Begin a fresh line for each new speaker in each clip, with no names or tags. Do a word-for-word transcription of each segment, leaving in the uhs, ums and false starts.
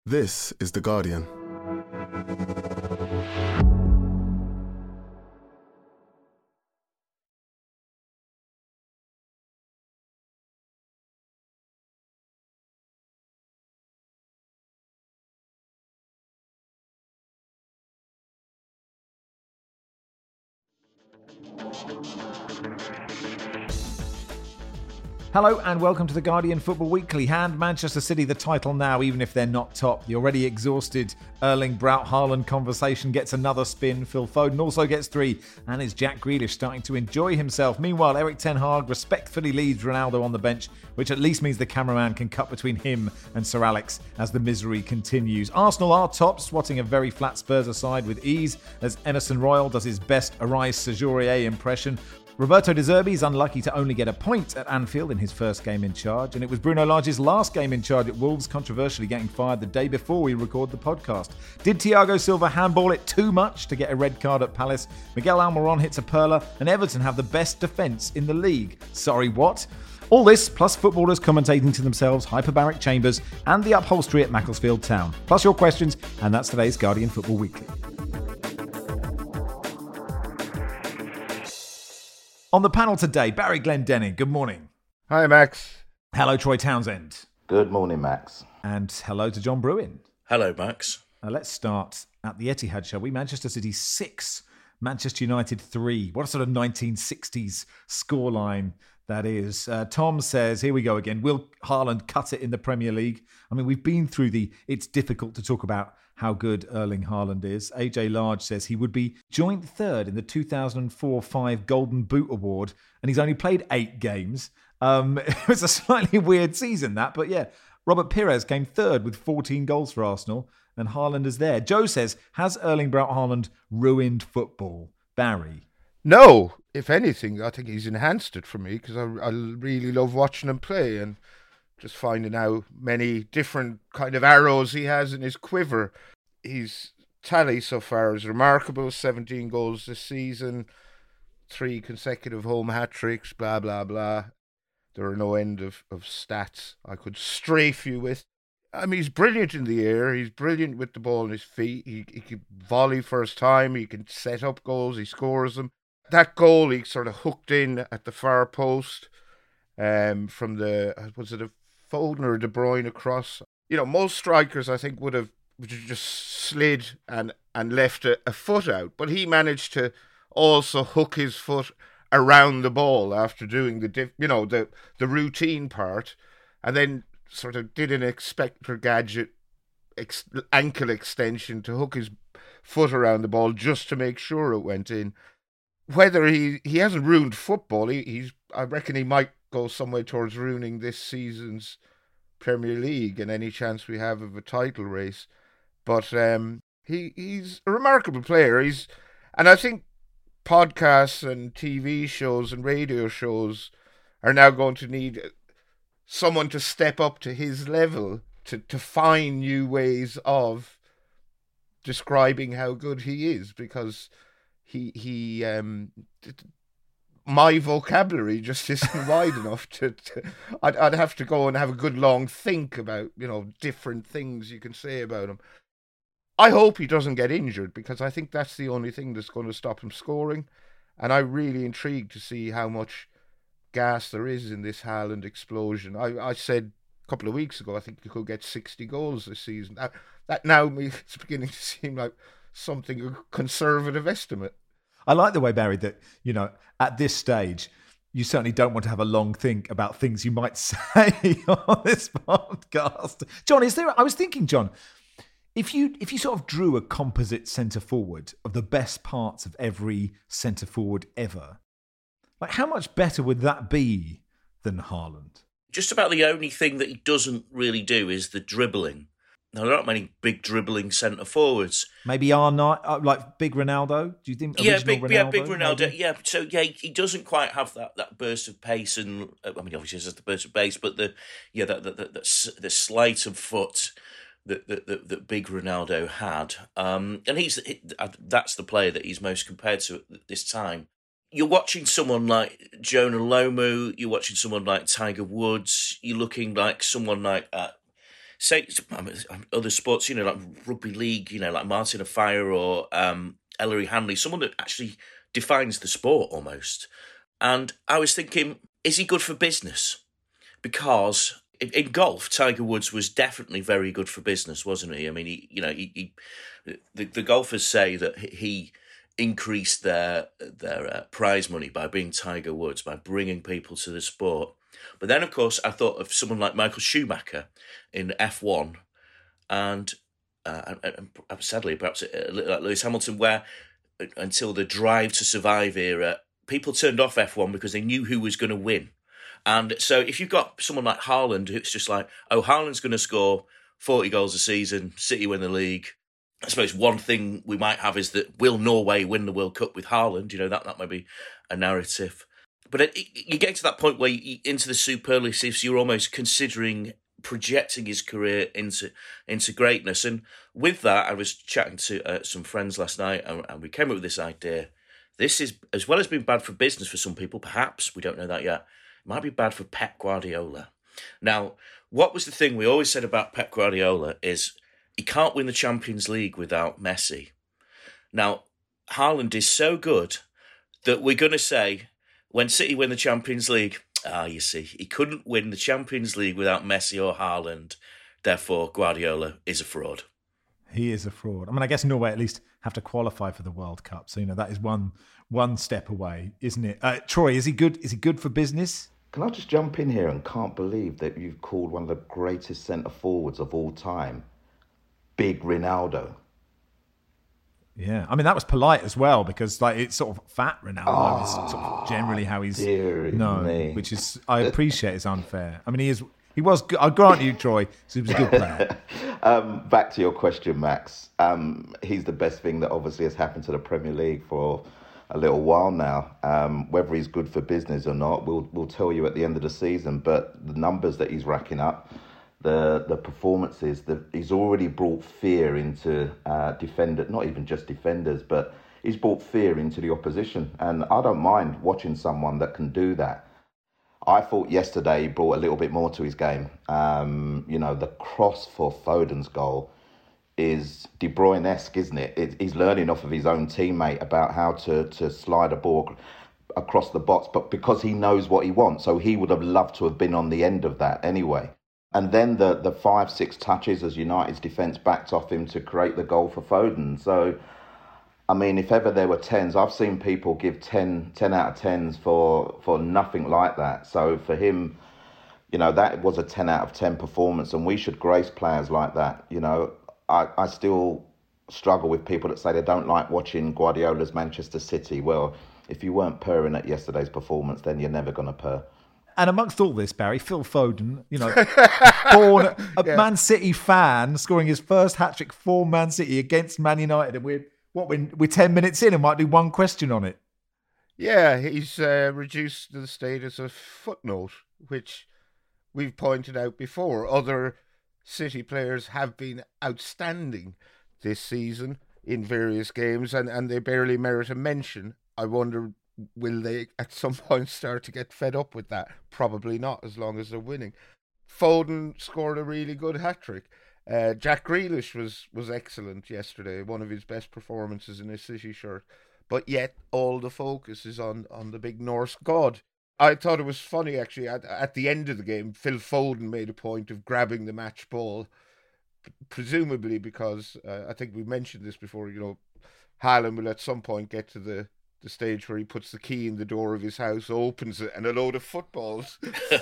This is The Guardian.
Hello and welcome to the Guardian Football Weekly. Hand Manchester City the title now, even if they're not top. The already exhausted Erling Braut Haaland conversation gets another spin. Phil Foden also gets three. And is Jack Grealish starting to enjoy himself? Meanwhile, Erik ten Hag respectfully leaves Ronaldo on the bench, which at least means the cameraman can cut between him and Sir Alex as the misery continues. Arsenal are top, swatting a very flat Spurs side with ease as Emerson Royal does his best Arise Sejourier impression. Roberto De Zerbi is unlucky to only get a point at Anfield in his first game in charge, and it was Bruno Lage's last game in charge at Wolves, controversially getting fired the day before we record the podcast. Did Thiago Silva handball it too much to get a red card at Palace? Miguel Almiron hits a perler, and Everton have the best defence in the league. Sorry, what? All this, plus footballers commentating to themselves, hyperbaric chambers, and the upholstery at Macclesfield Town. Plus your questions, and that's today's Guardian Football Weekly. On the panel today, Barry Glendenning. Good morning.
Hi, Max.
Hello, Troy Townsend.
Good morning, Max.
And hello to John Bruin.
Hello, Max.
Now let's start at the Etihad, shall we? Manchester City six, Manchester United three. What a sort of nineteen sixties scoreline that is. Uh, Tom says, here we go again. Will Haaland cut it in the Premier League? I mean, we've been through the it's difficult to talk about how good Erling Haaland is. A J Large says he would be joint third in the two thousand four five Golden Boot Award, and he's only played eight games. Um, it was a slightly weird season, that, but yeah. Robert Pires came third with fourteen goals for Arsenal, and Haaland is there. Joe says, has Erling Braut Haaland ruined football? Barry?
No, if anything, I think he's enhanced it for me because I, I really love watching him play and just finding how many different kind of arrows he has in his quiver. His tally so far is remarkable. seventeen goals this season, three consecutive home hat-tricks, blah, blah, blah. There are no end of, of stats I could strafe you with. I mean, he's brilliant in the air. He's brilliant with the ball in his feet. He, he can volley first time. He can set up goals. He scores them. That goal, he sort of hooked in at the far post um, from the, was it a Foden or De Bruyne across? You know, most strikers, I think, would have just slid and, and left a, a foot out. But he managed to also hook his foot around the ball after doing the, diff, you know, the, the routine part, and then sort of did an Inspector Gadget ex- ankle extension to hook his foot around the ball just to make sure it went in. Whether he, he hasn't ruined football, he, he's I reckon he might go some way towards ruining this season's Premier League and any chance we have of a title race. But um, he he's a remarkable player. He's and I think podcasts and T V shows and radio shows are now going to need someone to step up to his level to, to find new ways of describing how good he is, because he he um my vocabulary just isn't wide enough to, to I'd I'd have to go and have a good long think about, you know, different things you can say about him. I hope he doesn't get injured, because I think that's the only thing that's going to stop him scoring. And I'm really intrigued to see how much gas there is in this Haaland explosion. I, I said a couple of weeks ago, I think he could get sixty goals this season. That, that now it's beginning to seem like something, a conservative estimate.
I like the way, Barry, that, you know, at this stage, you certainly don't want to have a long think about things you might say on this podcast. John, is there, I was thinking, John, If you if you sort of drew a composite centre forward of the best parts of every centre forward ever, like how much better would that be than Haaland?
Just about the only thing that he doesn't really do is the dribbling. Now, there aren't many big dribbling centre forwards.
Maybe R nine, uh, like big Ronaldo. Do you think?
Yeah, big,
Ronaldo,
yeah, big Ronaldo.
maybe?
Yeah, so yeah, he doesn't quite have that, that burst of pace, and uh, I mean, obviously, there's the burst of pace, but the yeah, that the, the, the, the sleight of foot that that, that, that big Ronaldo had, um, and he's that's the player that he's most compared to at this time. You're watching someone like Jonah Lomu, you're watching someone like Tiger Woods, you're looking like someone like uh, say other sports, you know, like rugby league, you know, like Martin Offiah or um, Ellery Hanley, someone that actually defines the sport almost. And I was thinking, is he good for business? Because in, in golf, Tiger Woods was definitely very good for business, wasn't he? I mean, he, you know, he, he the, the golfers say that he increased their their uh, prize money by being Tiger Woods, by bringing people to the sport. But then, of course, I thought of someone like Michael Schumacher in F one, and, uh, and, and sadly, perhaps a little like Lewis Hamilton, where until the Drive to Survive era, people turned off F one because they knew who was going to win. And so if you've got someone like Haaland, who's just like, oh, Haaland's going to score forty goals a season, City win the league. I suppose one thing we might have is that will Norway win the World Cup with Haaland? You know, that, that might be a narrative. But it, you get to that point where you, into the superlatives, you're almost considering projecting his career into into greatness. And with that, I was chatting to uh, some friends last night, and, and we came up with this idea. This is, as well as being bad for business for some people, perhaps, we don't know that yet, it might be bad for Pep Guardiola. Now, what was the thing we always said about Pep Guardiola is he can't win the Champions League without Messi. Now, Haaland is so good that we're going to say, when City win the Champions League, ah, you see, he couldn't win the Champions League without Messi or Haaland. Therefore, Guardiola is a fraud.
He is a fraud. I mean, I guess Norway at least have to qualify for the World Cup. So, you know, that is one one step away, isn't it? Uh, Troy, is he good? Is he good for business?
Can I just jump in here and can't believe that you've called one of the greatest centre forwards of all time, Big Ronaldo.
Yeah, I mean, that was polite as well, because like it's sort of fat Ronaldo oh, is sort of generally how he's known, me. Which is, I appreciate is unfair. I mean, he is, he was good. I grant you, Troy, he was a good player.
um, back to your question, Max. Um, he's the best thing that obviously has happened to the Premier League for a little while now. Um, whether he's good for business or not, we'll we'll tell you at the end of the season. But the numbers that he's racking up, the the performances, the, he's already brought fear into uh, defenders, not even just defenders, but he's brought fear into the opposition. And I don't mind watching someone that can do that. I thought yesterday he brought a little bit more to his game. Um, you know, the cross for Foden's goal is De Bruyne-esque, isn't it? it? He's learning off of his own teammate about how to, to slide a ball across the box, but because he knows what he wants, so he would have loved to have been on the end of that anyway. And then the, the five, six touches as United's defence backed off him to create the goal for Foden. So, I mean, if ever there were tens, I've seen people give ten, ten out of tens for, for nothing like that. So for him, you know, that was a ten out of ten performance, and we should grace players like that. You know, I, I still struggle with people that say they don't like watching Guardiola's Manchester City. Well, if you weren't purring at yesterday's performance, then you're never going to purr.
And amongst all this, Barry, Phil Foden, you know, born a yeah. Man City fan, scoring his first hat-trick for Man City against Man United. And we're, what, we're, we're ten minutes in and might do one question on it.
Yeah, he's uh, reduced to the status of footnote, which we've pointed out before. Other City players have been outstanding this season in various games, and, and they barely merit a mention. I wonder, will they at some point start to get fed up with that? Probably not, as long as they're winning. Foden scored a really good hat-trick. Uh, Jack Grealish was, was excellent yesterday, one of his best performances in a City shirt. But yet all the focus is on, on the big Norse god. I thought it was funny, actually, at, at the end of the game, Phil Foden made a point of grabbing the match ball, presumably because, uh, I think we mentioned this before, you know, Haaland will at some point get to the the stage where he puts the key in the door of his house, opens it, and a load of footballs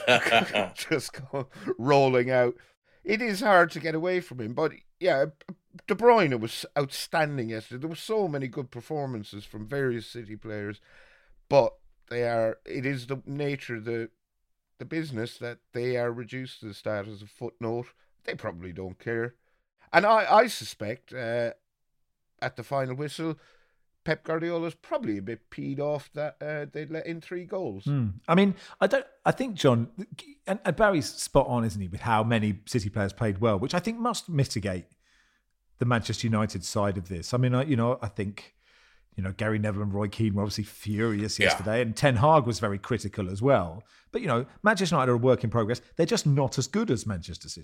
just go rolling out. It is hard to get away from him, but yeah, De Bruyne was outstanding yesterday. There were so many good performances from various City players, but they are. It is the nature of the the business that they are reduced to the status of footnote. They probably don't care, and I I suspect uh, at the final whistle, Pep Guardiola's probably a bit peed off that uh, they'd let in three goals.
Mm. I mean, I don't. I think John and, and Barry's spot on, isn't he, with how many City players played well, which I think must mitigate the Manchester United side of this. I mean, I, you know, I think you know Gary Neville and Roy Keane were obviously furious yesterday, yeah. and Ten Hag was very critical as well. But you know, Manchester United are a work in progress. They're just not as good as Manchester City.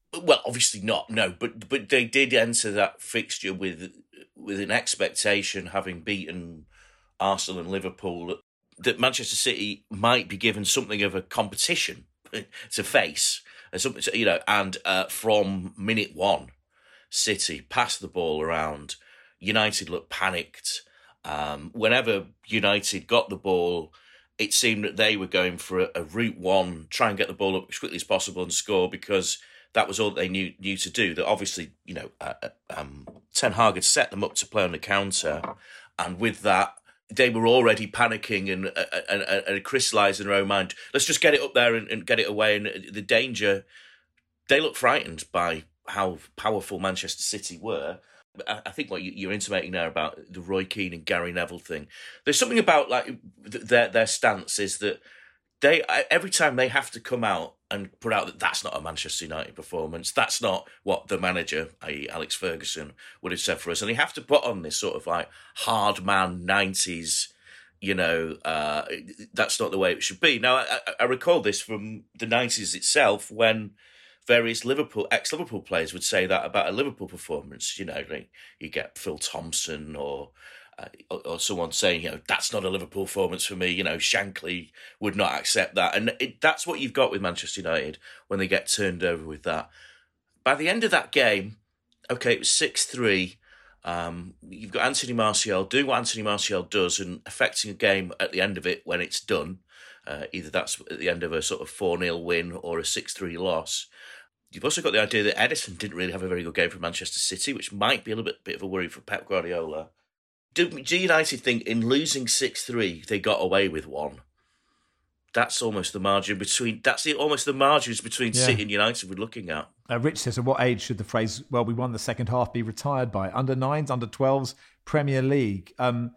Well, obviously not, no, but but they did enter that fixture with with an expectation, having beaten Arsenal and Liverpool, that, that Manchester City might be given something of a competition to face, and something to, you know, and uh, from minute one, City passed the ball around. United looked panicked. Um, whenever United got the ball, it seemed that they were going for a, a route one, try and get the ball up as quickly as possible and score, because that was all they knew knew to do. That obviously, you know, uh, um, Ten Hag had set them up to play on the counter, and with that, they were already panicking and and, and, and crystallised in their own mind. Let's just get it up there and, and get it away. And the danger, they looked frightened by how powerful Manchester City were. I think what you're intimating there about the Roy Keane and Gary Neville thing, there's something about like their their stance is that they every time they have to come out and put out that that's not a Manchester United performance, that's not what the manager, that is. Alex Ferguson, would have said for us, and they have to put on this sort of like hard man nineties, you know, uh, that's not the way it should be. Now, I, I recall this from the nineties itself, when various Liverpool ex-Liverpool players would say that about a Liverpool performance. You know, like you get Phil Thompson or, uh, or or someone saying, you know, that's not a Liverpool performance for me. You know, Shankly would not accept that, and it, that's what you've got with Manchester United when they get turned over with that. By the end of that game, okay, it was six three. Um, you've got Anthony Martial doing what Anthony Martial does and affecting a game at the end of it when it's done. Uh, either that's at the end of a sort of four nil win or a six three loss. You've also got the idea that Ederson didn't really have a very good game for Manchester City, which might be a little bit, bit of a worry for Pep Guardiola. Do, do United think in losing six three, they got away with one? That's almost the margin between, that's the, almost the margins between yeah. City and United we're looking at.
Uh, Rich says, at what age should the phrase, well, we won the second half, be retired by? Under nines, under twelves, Premier League. Um,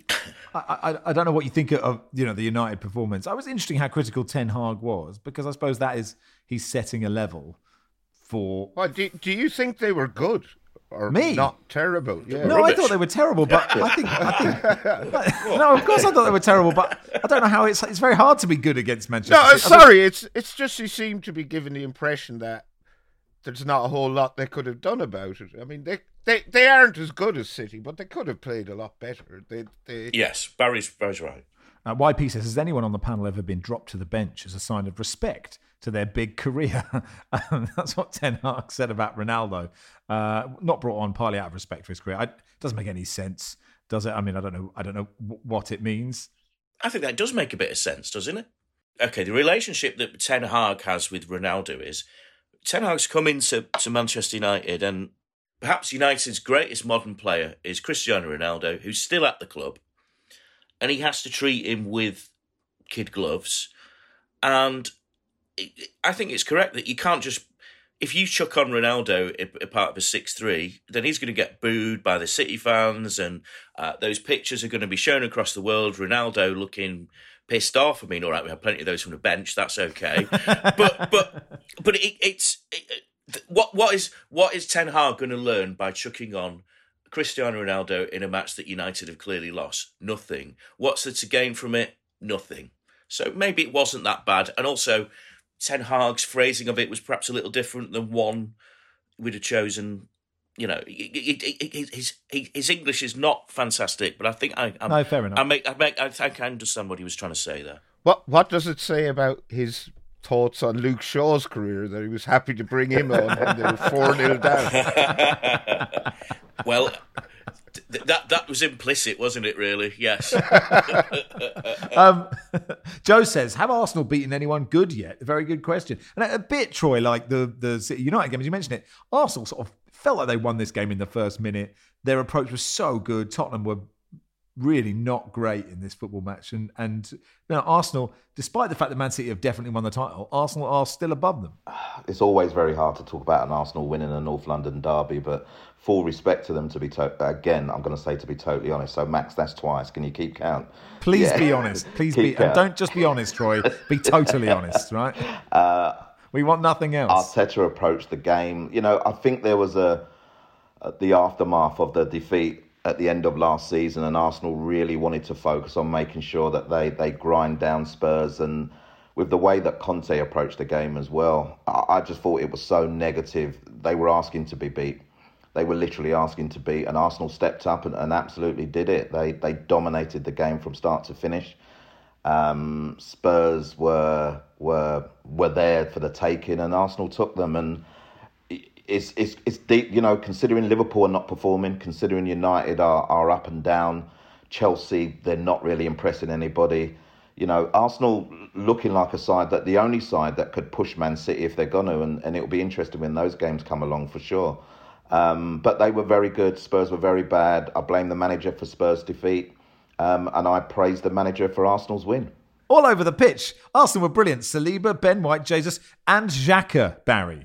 I, I, I don't know what you think of, you know, the United performance. It was interesting how critical Ten Hag was, because I suppose that is, he's setting a level for...
Well, do, do you think they were good? Or
Me?
Not terrible? Yeah.
No, Rubbish. I thought they were terrible, but I think... I think no, of course I thought they were terrible, but I don't know how it's... It's very hard to be good against Manchester
No,
City.
sorry, it's it's just you seem to be given the impression that there's not a whole lot they could have done about it. I mean, they they, they aren't as good as City, but they could have played a lot better. They, they...
Yes, Barry's, Barry's right.
Uh, Y P says, has anyone on the panel ever been dropped to the bench as a sign of respect to their big career? um, that's what Ten Hag said about Ronaldo. Uh, not brought on partly out of respect for his career. It doesn't make any sense, does it? I mean, I don't know. I don't know w- what it means.
I think that does make a bit of sense, doesn't it? Okay, the relationship that Ten Hag has with Ronaldo is Ten Hag's come into to Manchester United, and perhaps United's greatest modern player is Cristiano Ronaldo, who's still at the club, and he has to treat him with kid gloves. And I think it's correct that you can't just... If you chuck on Ronaldo a part of a six three, then he's going to get booed by the City fans, and uh, those pictures are going to be shown across the world. Ronaldo looking pissed off. I mean, all right, we have plenty of those from the bench. That's okay. but but but it, it's it, what what is what is Ten Hag going to learn by chucking on Cristiano Ronaldo in a match that United have clearly lost? Nothing. What's there to gain from it? Nothing. So maybe it wasn't that bad, and also Ten Hag's phrasing of it was perhaps a little different than one we'd have chosen. You know, his his English is not fantastic, but I think I I'm,
no fair enough.
I make I make I think I understand what he was trying to say there.
What what does it say about his thoughts on Luke Shaw's career that he was happy to bring him on when they were four nil down?
Well, th- that that was implicit, wasn't it? Really, yes.
um, Joe says, have Arsenal beaten anyone good yet? A very good question. And a bit, Troy, like the the City United game, as you mentioned it, Arsenal sort of felt like they won this game in the first minute. Their approach was so good. Tottenham were really not great in this football match. And, and you know, Arsenal, despite the fact that Man City have definitely won the title, Arsenal are still above them.
It's always very hard to talk about an Arsenal winning a North London derby, but full respect to them, to be to- again, I'm going to say to be totally honest. So, Max, that's twice. Can you keep count?
Please
yeah.
be honest. Please be, and don't just be honest, Troy. Be totally honest, right? Uh, we want nothing else.
Arteta approached the game. You know, I think there was a, a the aftermath of the defeat at the end of last season, and Arsenal really wanted to focus on making sure that they, they grind down Spurs and with the way that Conte approached the game as well, I, I just thought it was so negative. They were asking to be beat. They were literally asking to beat, and Arsenal stepped up and, and absolutely did it. They they dominated the game from start to finish. Um, Spurs were were were there for the taking, and Arsenal took them. And it's it's it's deep, you know. Considering Liverpool are not performing, considering United are are up and down, Chelsea, they're not really impressing anybody. You know, Arsenal looking like a side that the only side that could push Man City if they're going to, and, and it'll be interesting when those games come along for sure. Um, but they were very good. Spurs were very bad. I blame the manager for Spurs' defeat. Um, and I praise the manager for Arsenal's win.
All over the pitch, Arsenal were brilliant. Saliba, Ben White, Jesus and Xhaka, Barry.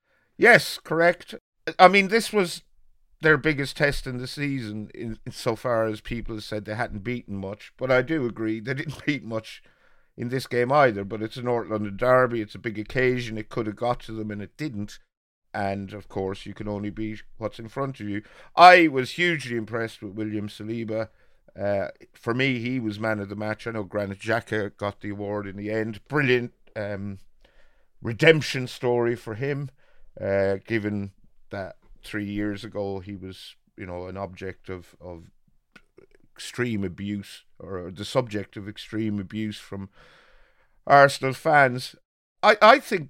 Yes, correct. I mean, this was their biggest test in the season in, in so far as people said they hadn't beaten much. But I do agree they didn't beat much in this game either. But it's a North London derby. It's a big occasion. It could have got to them and it didn't. And, of course, you can only beat what's in front of you. I was hugely impressed with William Saliba. Uh, for me, he was man of the match. I know Granit Xhaka got the award in the end. Brilliant um, redemption story for him, uh, given that three years ago he was, you know, an object of, of extreme abuse, or the subject of extreme abuse from Arsenal fans. I, I think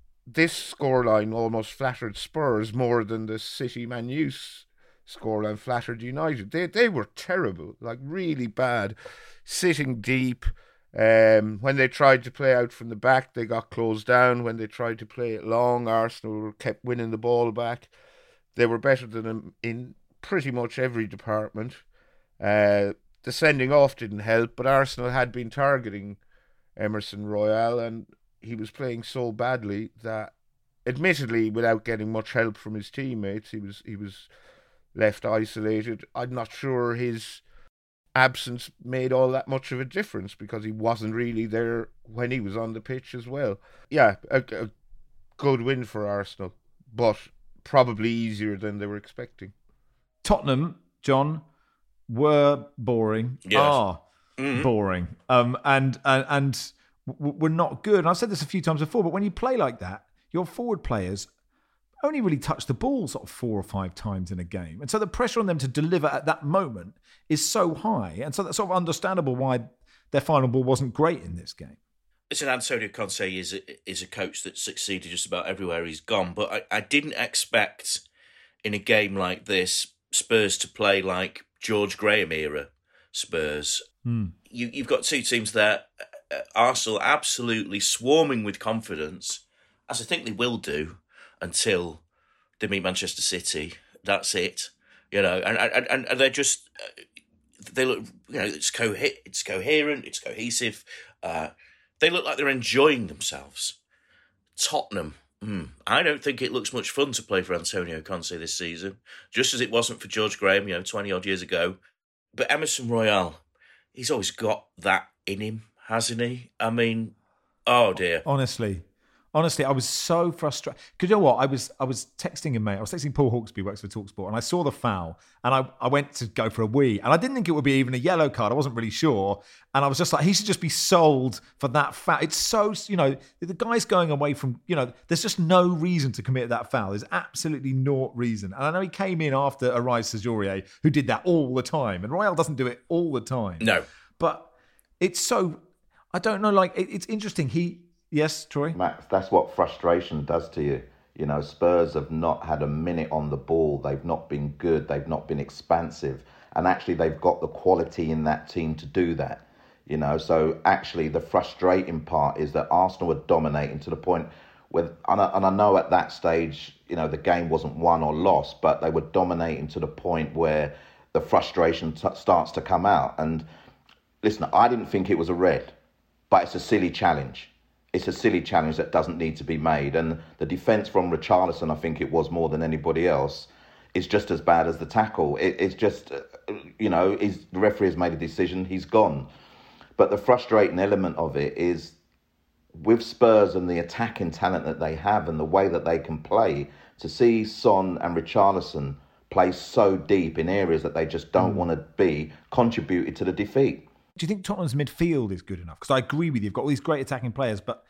this scoreline almost flattered Spurs more than the City Man U scoreline flattered United. They they were terrible, like really bad, sitting deep. Um, when they tried to play out from the back, they got closed down. When they tried to play it long, Arsenal kept winning the ball back. They were better than them in pretty much every department. Uh, the sending off didn't help, but Arsenal had been targeting Emerson Royal, and he was playing so badly that, admittedly, without getting much help from his teammates, he was he was left isolated. I'm not sure his absence made all that much of a difference because he wasn't really there when he was on the pitch as well. Yeah, a, a good win for Arsenal, but probably easier than they were expecting.
Tottenham, John, were boring.
Yes.
Are
mm-hmm.
boring. Um, and and and were not good. And I've said this a few times before, but when you play like that, your forward players only really touch the ball sort of four or five times in a game. And so the pressure on them to deliver at that moment is so high. And so that's sort of understandable why their final ball wasn't great in this game.
Listen, Antonio Conte is a, is a coach that succeeded just about everywhere he's gone. But I, I didn't expect in a game like this Spurs to play like George Graham era Spurs.
Mm.
You, you've got two teams there. Uh, Arsenal absolutely swarming with confidence, as I think they will do until they meet Manchester City. That's it, you know. And and and they're just uh, they look, you know, it's co it's coherent, it's cohesive. Uh, they look like they're enjoying themselves. Tottenham, mm, I don't think it looks much fun to play for Antonio Conte this season, just as it wasn't for George Graham, you know, twenty odd years ago. But Emerson Royal, he's always got that in him, hasn't he? I mean, oh dear.
Honestly, honestly, I was so frustrated. Because you know what? I was I was texting him, mate. I was texting Paul Hawksby, who works for TalkSport, and I saw the foul, and I, I went to go for a wee, and I didn't think it would be even a yellow card. I wasn't really sure. And I was just like, he should just be sold for that foul. It's so, you know, the guy's going away from, you know, there's just no reason to commit that foul. There's absolutely no reason. And I know he came in after Arise Sajorier, who did that all the time. And Royal doesn't do it all the time.
No.
But it's so, I don't know, like, it, it's interesting. He, yes, Troy?
Max, that's what frustration does to you. You know, Spurs have not had a minute on the ball. They've not been good. They've not been expansive. And actually, they've got the quality in that team to do that. You know, so actually the frustrating part is that Arsenal were dominating to the point where, and I, and I know at that stage, you know, the game wasn't won or lost, but they were dominating to the point where the frustration t- starts to come out. And listen, I didn't think it was a red, but it's a silly challenge. It's a silly challenge that doesn't need to be made. And the defence from Richarlison, I think it was more than anybody else, is just as bad as the tackle. It, it's just, uh, you know, is the referee has made a decision, he's gone. But the frustrating element of it is with Spurs and the attacking talent that they have and the way that they can play, to see Son and Richarlison play so deep in areas that they just don't mm. want to be, contributed to the defeat.
do you think Tottenham's midfield is good enough? Because I agree with you. You've got all these great attacking players, but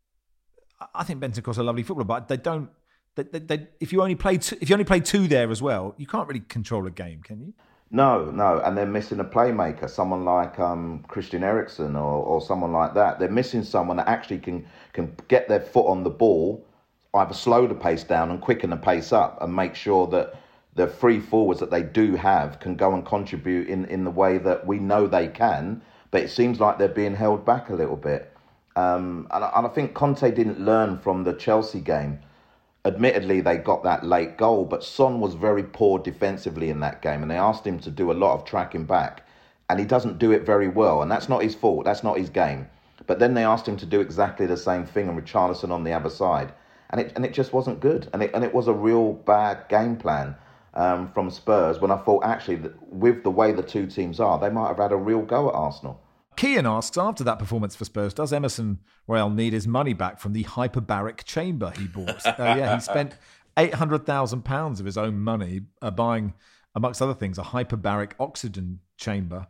I think Bentancur's a lovely footballer, but they don't. They, they, they, if you only play two, if you only play two there as well, you can't really control a game, can you?
No, no, and they're missing a playmaker, someone like um, Christian Eriksen or, or someone like that. They're missing someone that actually can can get their foot on the ball, either slow the pace down and quicken the pace up, and make sure that the free forwards that they do have can go and contribute in, in the way that we know they can. But it seems like they're being held back a little bit. Um, and, and I think Conte didn't learn from the Chelsea game. Admittedly, they got that late goal, but Son was very poor defensively in that game, and they asked him to do a lot of tracking back, and he doesn't do it very well, and that's not his fault, that's not his game. But then they asked him to do exactly the same thing, and Richarlison on the other side, and it and it just wasn't good, and it and it was a real bad game plan um, from Spurs, when I thought actually that with the way the two teams are, they might have had a real go at Arsenal.
Kean asks, after that performance for Spurs, does Emerson Royal need his money back from the hyperbaric chamber he bought? uh, yeah, he spent eight hundred thousand pounds of his own money uh, buying, amongst other things, a hyperbaric oxygen chamber.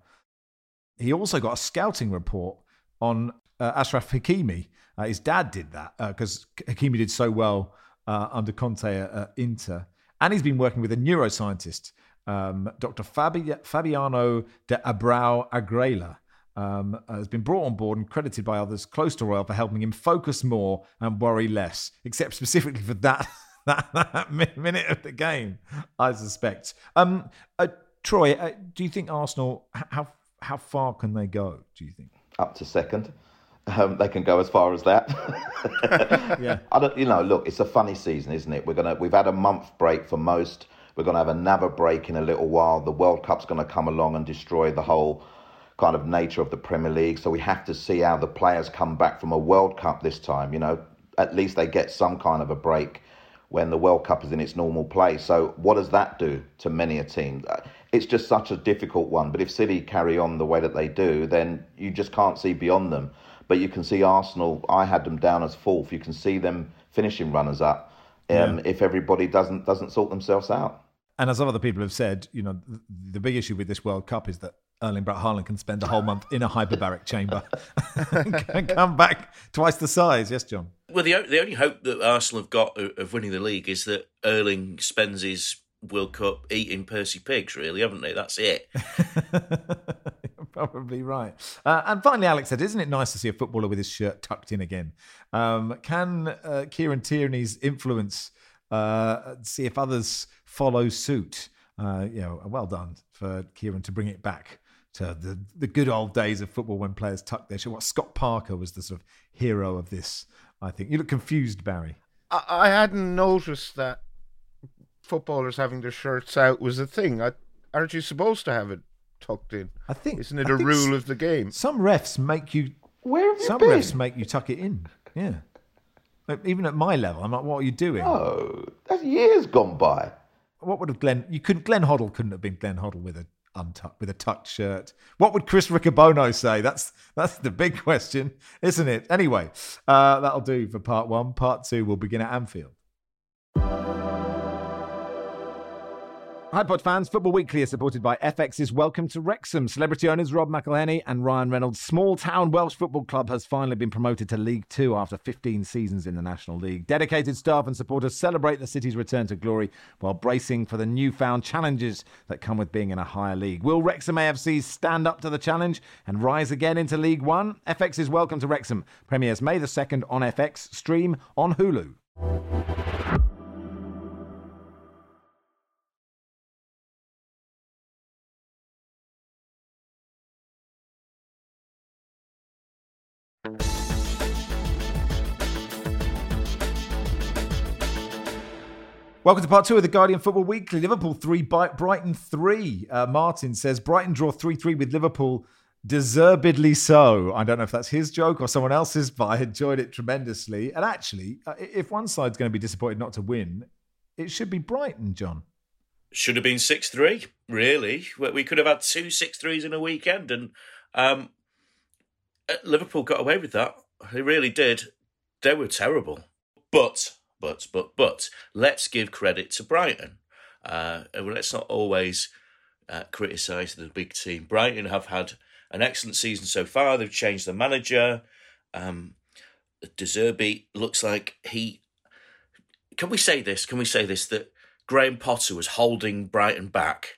He also got a scouting report on uh, Ashraf Hakimi. Uh, his dad did that because uh, Hakimi did so well uh, under Conte at uh, Inter. And he's been working with a neuroscientist, um, Doctor Fabi- Fabiano de Abreu Agrela. Um, has been brought on board and credited by others close to Royal for helping him focus more and worry less, except specifically for that that, that minute of the game, I suspect. Um, uh, Troy, uh, do you think Arsenal, how how far can they go, do you think?
Up to second. Um, they can go as far as that.
yeah.
I don't, you know, look, it's a funny season, isn't it? We're gonna we've had a month break for most. We're gonna have another break in a little while. The World Cup's gonna come along and destroy the whole kind of nature of the Premier League. So we have to see how the players come back from a World Cup this time. You know, at least they get some kind of a break when the World Cup is in its normal place. So what does that do to many a team? It's just such a difficult one. But if City carry on the way that they do, then you just can't see beyond them. But you can see Arsenal, I had them down as fourth. You can see them finishing runners up um, yeah. if everybody doesn't doesn't sort themselves out.
And as other people have said, you know, the, the big issue with this World Cup is that Erling Braut Haaland can spend a whole month in a hyperbaric chamber and come back twice the size. Yes, John?
Well, the, the only hope that Arsenal have got of winning the league is that Erling spends his World Cup eating Percy pigs, really, haven't they? That's it.
You're probably right. Uh, and finally, Alex said, isn't it nice to see a footballer with his shirt tucked in again? Um, can uh, Kieran Tierney's influence uh, see if others follow suit? Uh, you know, well done for Kieran to bring it back to the, the good old days of football when players tucked their shirt. What, Scott Parker was the sort of hero of this, I think. You look confused, Barry.
I, I hadn't noticed that footballers having their shirts out was a thing. I, aren't you supposed to have it tucked in?
I think.
Isn't it
I
a rule of the game?
Some refs make you.
Where have you
some
been?
refs make you tuck it in. Yeah. Like, even at my level, I'm like, what are you doing?
Oh, that's years gone by.
What would have Glenn? You couldn't. Glenn Hoddle couldn't have been Glenn Hoddle with a untucked with a tucked shirt. What would Chris Riccobono say? That's that's the big question, isn't it? Anyway, uh, that'll do for part one. Part two will begin at Anfield. Hi, Pod fans. Football Weekly is supported by F X's Welcome to Wrexham. Celebrity owners Rob McElhenney and Ryan Reynolds' small-town Welsh football club has finally been promoted to League Two after fifteen seasons in the National League. Dedicated staff and supporters celebrate the city's return to glory while bracing for the newfound challenges that come with being in a higher league. Will Wrexham A F C stand up to the challenge and rise again into League One? F X's Welcome to Wrexham premieres May the second on F X. Stream on Hulu. Welcome to part two of the Guardian Football Weekly. Liverpool three, Brighton three. Uh, Martin says, Brighton draw three three with Liverpool, deservedly so. I don't know if that's his joke or someone else's, but I enjoyed it tremendously. And actually, uh, if one side's going to be disappointed not to win, it should be Brighton, John.
Should have been six three, really. We could have had two six threes in a weekend, and um, Liverpool got away with that. They really did. They were terrible. But... But, but, but, let's give credit to Brighton. Uh, let's not always uh, criticise the big team. Brighton have had an excellent season so far. They've changed the manager. Um, De Zerbi looks like he... Can we say this? Can we say this? That Graham Potter was holding Brighton back.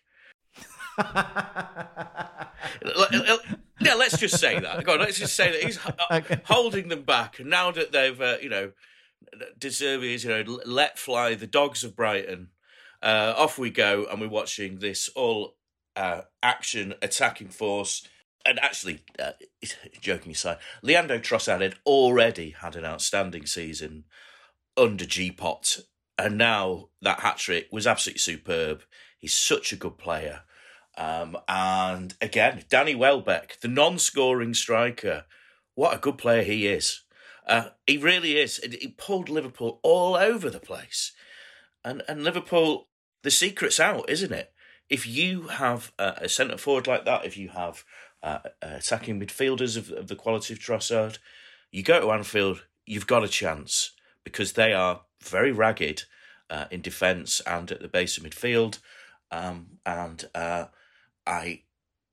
Yeah, let's just say that. Go on, let's just say that he's okay. holding them back. And now that they've, uh, you know, De Zerbi is, you know, let fly the dogs of Brighton. Uh, off we go, and we're watching this all uh, action attacking force. And actually, uh, joking aside, Leandro Trossard had already had an outstanding season under G-Pot, and now that hat-trick was absolutely superb. He's such a good player. Um, and again, Danny Welbeck, the non-scoring striker, what a good player he is. Uh, he really is. He pulled Liverpool all over the place. And and Liverpool, the secret's out, isn't it? If you have uh, a centre-forward like that, if you have uh, attacking midfielders of, of the quality of Trossard, you go to Anfield, you've got a chance, because they are very ragged uh, in defence and at the base of midfield. Um, and uh, I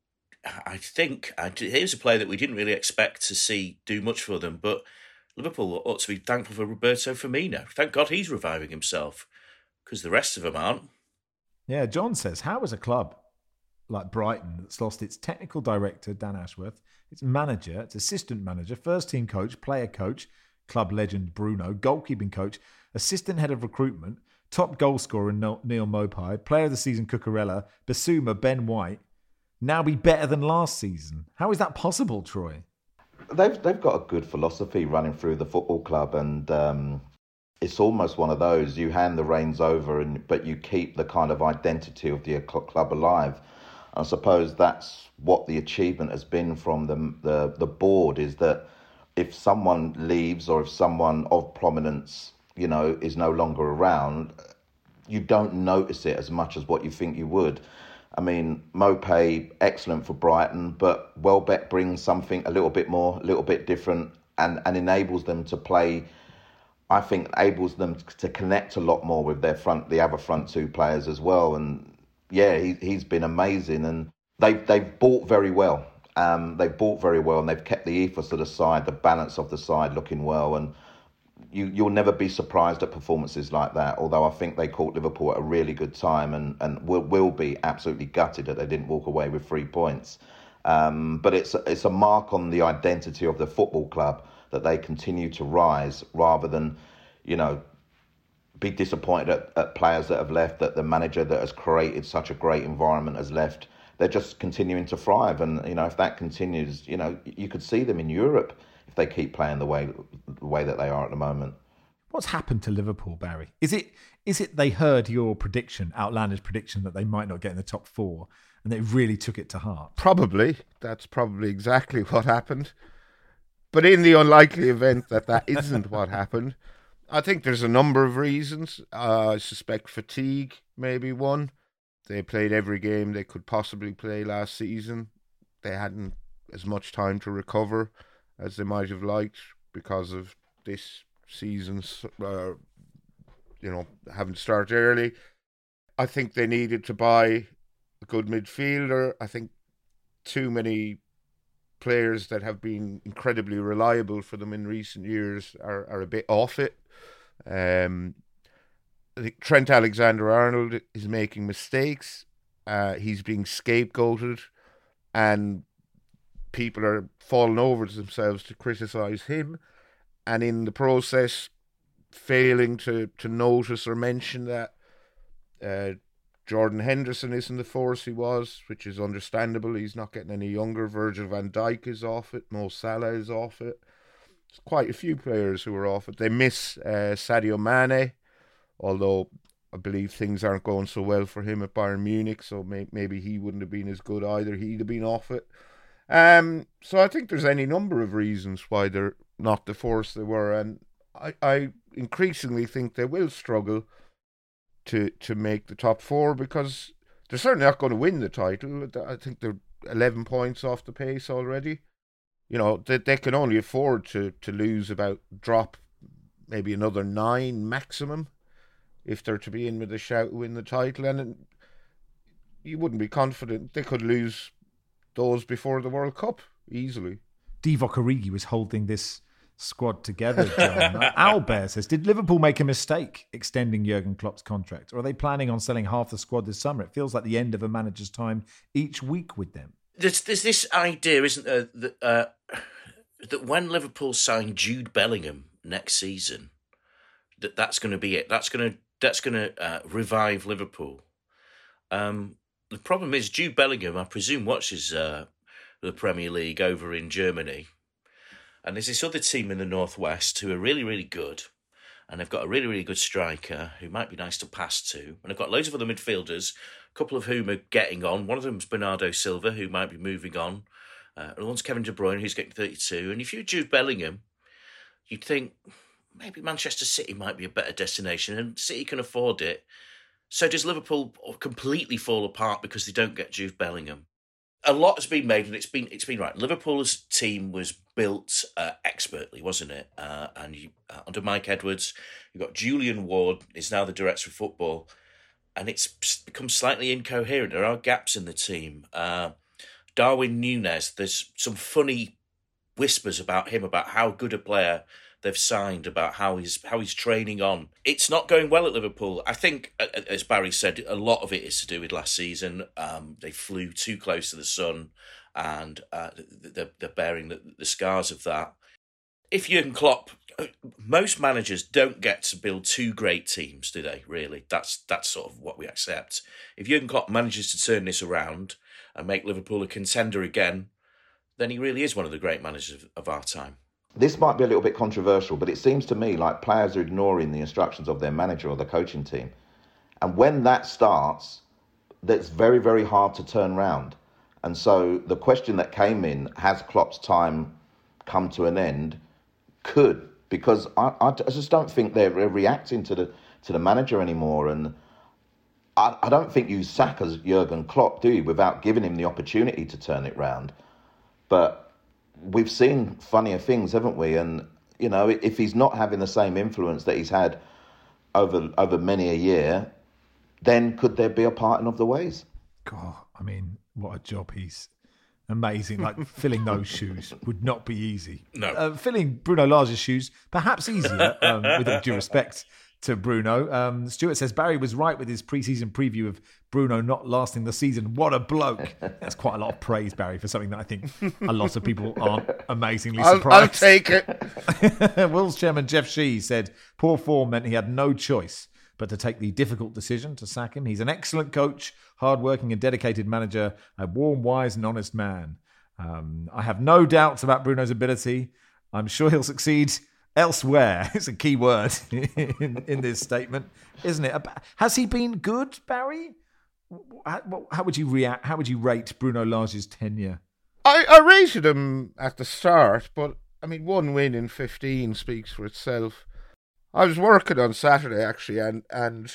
I think, I, here's a player that we didn't really expect to see do much for them, but Liverpool ought to be thankful for Roberto Firmino. Thank God he's reviving himself, because the rest of them aren't.
Yeah, John says, how is a club like Brighton that's lost its technical director, Dan Ashworth, its manager, its assistant manager, first team coach, player coach, club legend Bruno, goalkeeping coach, assistant head of recruitment, top goal scorer Neil Mopai, player of the season Cucurella, Basuma, Ben White, now be better than last season? How is that possible, Troy?
They've they've got a good philosophy running through the football club, and um, it's almost one of those, you hand the reins over, and but you keep the kind of identity of the club alive. I suppose that's what the achievement has been from the, the the board, is that if someone leaves or if someone of prominence, you know, is no longer around, you don't notice it as much as what you think you would. I mean, Mopay, excellent for Brighton, but Welbeck brings something a little bit more, a little bit different, and, and enables them to play, I think, enables them to connect a lot more with their front, the other front two players as well. And yeah, he, he's been amazing, and they've, they've bought very well. Um, they've bought very well, and they've kept the ethos of the side, the balance of the side looking well, and You, you'll never be surprised at performances like that, although I think they caught Liverpool at a really good time, and, and will, will be absolutely gutted that they didn't walk away with three points. Um, but it's, it's a mark on the identity of the football club that they continue to rise, rather than, you know, be disappointed at, at players that have left, that the manager that has created such a great environment has left. They're just continuing to thrive, and, you know, if that continues, you know, you could see them in Europe if they keep playing the way the way that they are at the moment.
What's happened to Liverpool, Barry? Is it is it they heard your prediction, outlandish prediction, that they might not get in the top four, and they really took it to heart?
Probably. That's probably exactly what happened. But in the unlikely event that that isn't what happened, I think there's a number of reasons. Uh, I suspect fatigue may be one. They played every game they could possibly play last season. They hadn't as much time to recover as they might have liked because of this season's, uh, you know, having started early. I think they needed to buy a good midfielder. I think too many players that have been incredibly reliable for them in recent years are, are a bit off it. Um, I think Trent Alexander-Arnold is making mistakes. Uh, he's being scapegoated, and people are falling over themselves to criticise him, and in the process failing to, to notice or mention that uh, Jordan Henderson isn't the force he was, which is understandable. He's not getting any younger. Virgil van Dijk is off it. Mo Salah is off it. There's quite a few players who are off it. They miss uh, Sadio Mane, although I believe things aren't going so well for him at Bayern Munich, so may- maybe he wouldn't have been as good either. He'd have been off it. Um, so I think there's any number of reasons why they're not the force they were, and I, I increasingly think they will struggle to to make the top four, because they're certainly not going to win the title. I think they're eleven points off the pace already. You know, they, they can only afford to, to lose about, drop maybe another nine maximum if they're to be in with a shout to win the title, and you wouldn't be confident. They could lose those before the World Cup easily.
Divock Origi was holding this squad together, John. uh, Albert says, did Liverpool make a mistake extending Jurgen Klopp's contract? Or are they planning on selling half the squad this summer? It feels like the end of a manager's time each week with them.
There's, there's this idea, isn't there, that, uh, that when Liverpool sign Jude Bellingham next season, that that's going to be it. That's going to that's going to uh, revive Liverpool. Um, the problem is Jude Bellingham, I presume, watches uh, the Premier League over in Germany. And there's this other team in the Northwest who are really, really good. And they've got a really, really good striker who might be nice to pass to. And they've got loads of other midfielders, a couple of whom are getting on. One of them is Bernardo Silva, who might be moving on. Uh, the one's Kevin De Bruyne, who's getting thirty-two. And if you're Jude Bellingham, you'd think maybe Manchester City might be a better destination. And City can afford it. So does Liverpool completely fall apart because they don't get Jude Bellingham? A lot has been made, and it's been it's been right. Liverpool's team was built uh, expertly, wasn't it? Uh, and you, uh, under Mike Edwards, you've got Julian Ward is now the director of football, and it's become slightly incoherent. There are gaps in the team. Uh, Darwin Núñez, there's some funny whispers about him, about how good a player they've signed, about how he's how he's training on. It's not going well at Liverpool. I think, as Barry said, a lot of it is to do with last season. Um, they flew too close to the sun, and uh, they're, they're bearing the, the scars of that. If Jurgen Klopp, most managers don't get to build two great teams, do they? Really, that's that's sort of what we accept. If Jurgen Klopp manages to turn this around and make Liverpool a contender again, then he really is one of the great managers of, of our time.
This might be a little bit controversial, but it seems to me like players are ignoring the instructions of their manager or the coaching team. And when that starts, that's very, very hard to turn round. And so the question that came in, has Klopp's time come to an end? Could, because I, I just don't think they're reacting to the to the manager anymore. And I, I don't think you sack as Jurgen Klopp, do you, without giving him the opportunity to turn it round. But we've seen funnier things, haven't we? And, you know, if he's not having the same influence that he's had over over many a year, then could there be a parting of the ways?
God, I mean, what a job. He's amazing. Like, filling those shoes would not be easy.
No.
Uh, filling Bruno Lage's shoes, perhaps easier, um, with all due respect to Bruno. Um, Stuart says, Barry was right with his pre-season preview of Bruno not lasting the season. What a bloke. That's quite a lot of praise, Barry, for something that I think a lot of people aren't amazingly surprised.
I'll, I'll take it.
Wolves chairman Jeff Shee said poor form meant he had no choice but to take the difficult decision to sack him. He's an excellent coach, hard-working and dedicated manager, a warm, wise and honest man. Um, I have no doubts about Bruno's ability. I'm sure he'll succeed elsewhere. It's a key word in, in this statement, isn't it? Has he been good, Barry? How, how would you react? How would you rate Bruno Lage's tenure?
I, I rated him at the start, but I mean, one win in fifteen speaks for itself. I was working on Saturday actually, and and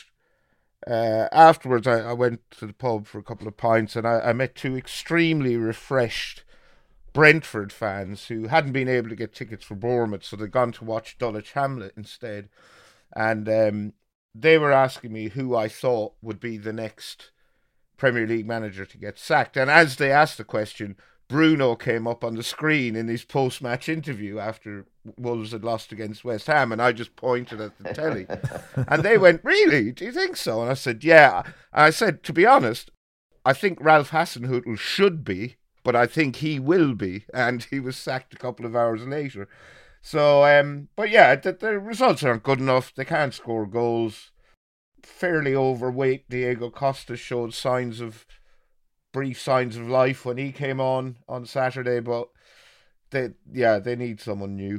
uh, afterwards I, I went to the pub for a couple of pints, and I, I met two extremely refreshed Brentford fans who hadn't been able to get tickets for Bournemouth, so they'd gone to watch Dulwich Hamlet instead. And um, they were asking me who I thought would be the next Premier League manager to get sacked. And as they asked the question, Bruno came up on the screen in his post-match interview after Wolves had lost against West Ham, and I just pointed at the telly. And they went, really? Do you think so? And I said, yeah. And I said, to be honest, I think Ralph Hasenhüttl should be, but I think he will be, and he was sacked a couple of hours later. So, um, but yeah, the, the results aren't good enough. They can't score goals. Fairly overweight Diego Costa showed signs of, brief signs of life when he came on on Saturday, but they, yeah, they need someone new.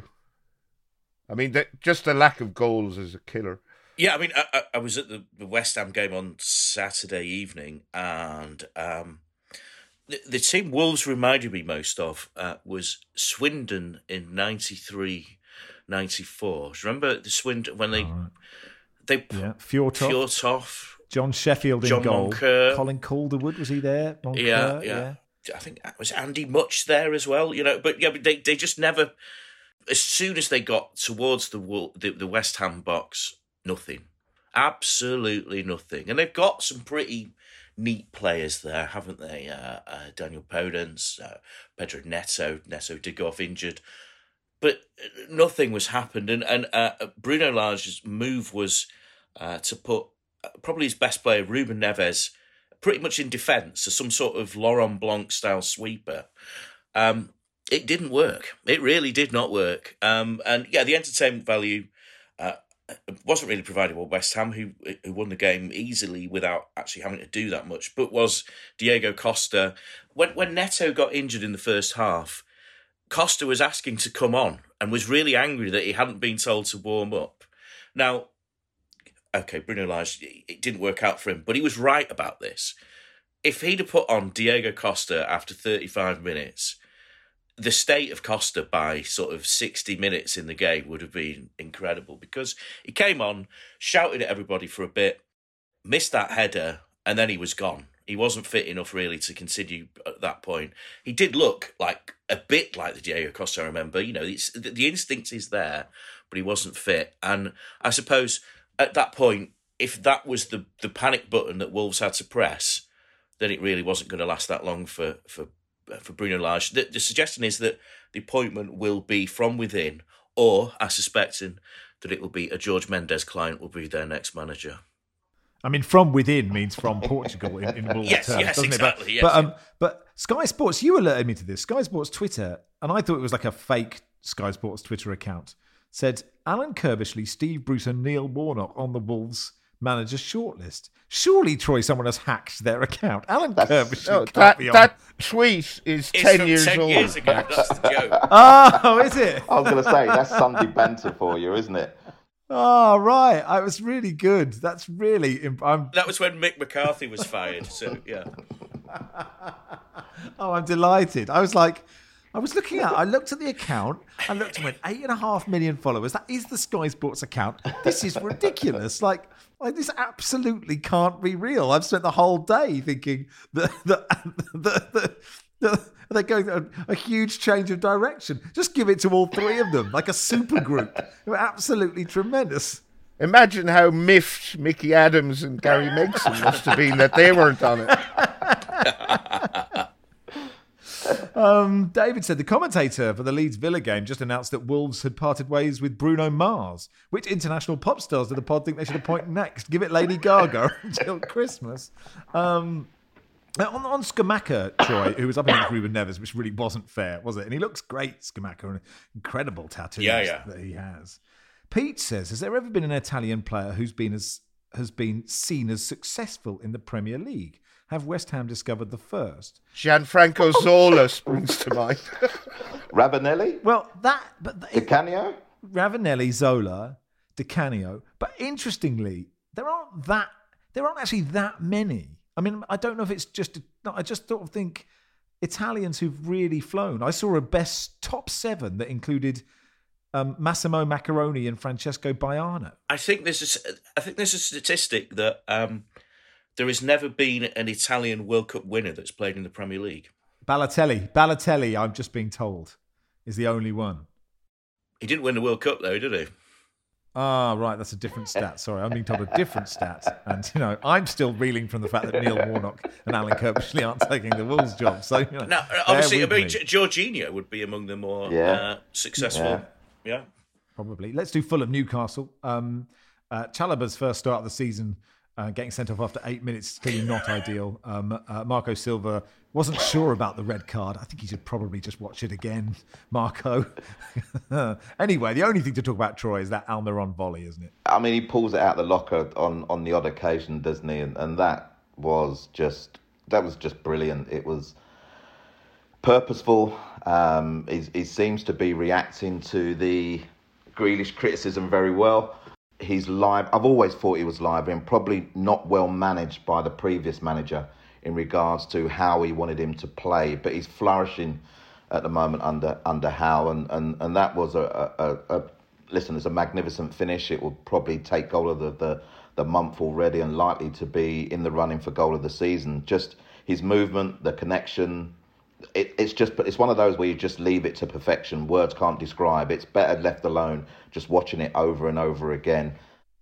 I mean, they, just the lack of goals is a killer.
Yeah, I mean, I, I was at the, the West Ham game on Saturday evening, and um, the, the team Wolves reminded me most of uh, was Swindon in ninety-three ninety-four. Do you remember the Swindon when they...
Right.
they
yeah. Fjortoff.
Fjortoff.
John Sheffield in
John
goal.
Moncur.
Colin Calderwood, was he there? Moncur,
yeah, yeah,
yeah.
I think that was Andy Much there as well, you know. But yeah, but they, they just never... As soon as they got towards the, the the West Ham box, nothing. Absolutely nothing. And they've got some pretty neat players there, haven't they? Uh, uh, Daniel Podence, uh, Pedro Neto. Neto did go off injured. But nothing was happened. And, and uh, Bruno Lage's move was uh, to put probably his best player, Ruben Neves, pretty much in defence as some sort of Laurent Blanc-style sweeper. Um, it didn't work. It really did not work. Um, and, yeah, the entertainment value uh, wasn't really provided by West Ham, who who won the game easily without actually having to do that much, but was Diego Costa. When, when Neto got injured in the first half, Costa was asking to come on and was really angry that he hadn't been told to warm up. Now, okay, Bruno Lage, it didn't work out for him, but he was right about this. If he'd have put on Diego Costa after thirty-five minutes, the state of Costa by sort of sixty minutes in the game would have been incredible, because he came on, shouted at everybody for a bit, missed that header, and then he was gone. He wasn't fit enough really to continue at that point. He did look like a bit like the Diego Costa I remember. You know, it's, the instinct is there, but he wasn't fit. And I suppose at that point, if that was the, the panic button that Wolves had to press, then it really wasn't going to last that long for for, for Bruno Lage. The, the suggestion is that the appointment will be from within, or I suspecting that it will be a George Mendes client will be their next manager.
I mean, from within means from Portugal in, in Wolves
yes,
terms,
yes,
doesn't
exactly,
it? But,
yes,
but, um,
yeah.
but Sky Sports, you alerted me to this. Sky Sports Twitter, and I thought it was like a fake Sky Sports Twitter account, said Alan Kirbishley, Steve Bruce and Neil Warnock on the Wolves manager's shortlist. Surely, Troy, someone has hacked their account. Alan Kirbishley
No,
can't
that,
be on.
that tweet is
It's
ten
from
years
ten
old.
years ago. That's the joke.
Oh, is it?
I was going to say, that's Sunday banter for you, isn't it?
Oh, right. I was really good. That's really... Imp- I'm...
That was when Mick McCarthy was fired. So, yeah.
Oh, I'm delighted. I was like... I was looking at, I looked at the account, I looked and went, eight and a half million followers. That is the Sky Sports account. This is ridiculous. Like, like this absolutely can't be real. I've spent the whole day thinking that, that, that, that, that they're going a, a huge change of direction. Just give it to all three of them, like a super group. They were absolutely tremendous.
Imagine how miffed Mickey Adams and Gary Megson must have been that they weren't on it.
Um, David said the commentator for the Leeds Villa game just announced that Wolves had parted ways with Bruno Mars. Which international pop stars do the pod think they should appoint next? Give it Lady Gaga until Christmas. Um, on, on Scamacca, Troy, who was up against Ruben Neves, which really wasn't fair, was it? And he looks great, Scamacca, and incredible tattoos
Yeah, yeah.
that he has. Pete says, has there ever been an Italian player who's been as has been seen as successful in the Premier League? Have West Ham discovered the first?
Gianfranco Zola springs to mind.
Ravanelli?
Well, that... but
Di Canio?
Ravanelli, Zola, Di Canio. But interestingly, there aren't that... There aren't actually that many. I mean, I don't know if it's just... No, I just sort of think Italians who've really flown. I saw a best top seven that included um, Massimo Macaroni and Francesco Baiano.
I think there's a, I think there's a statistic that... Um, there has never been an Italian World Cup winner that's played in the Premier League.
Balotelli. Balotelli, I'm just being told, is the only one.
He didn't win the World Cup, though, did he?
Ah, right, that's a different stat. Sorry, I'm being told a different stat. And, you know, I'm still reeling from the fact that Neil Warnock and Alan Kirbishley aren't taking the Wolves job. So, you know,
now, obviously, I
bear
mean,
with me.
Jorginho would be among the more
Yeah.
uh, successful.
Yeah.
yeah.
Probably. Let's do Fulham Newcastle. Um, uh, Chalobah's first start of the season, uh, getting sent off after eight minutes, clearly not ideal. Um, uh, Marco Silva wasn't sure about the red card. I think he should probably just watch it again, Marco. Anyway, the only thing to talk about, Troy, is that Almiron volley, isn't it?
I mean, he pulls it out the locker on, on the odd occasion, doesn't he? And, and that was just that was just brilliant. It was purposeful. Um, he, he seems to be reacting to the Grealish criticism very well. He's live. I've always thought he was live and probably not well managed by the previous manager in regards to how he wanted him to play. But he's flourishing at the moment under under Howe, and, and, and that was a, a, a listen. It's a magnificent finish. It will probably take goal of the, the the month already, and likely to be in the running for goal of the season. Just his movement, the connection. It, it's just, it's one of those where you just leave it to perfection. Words can't describe. It's better left alone, just watching it over and over again.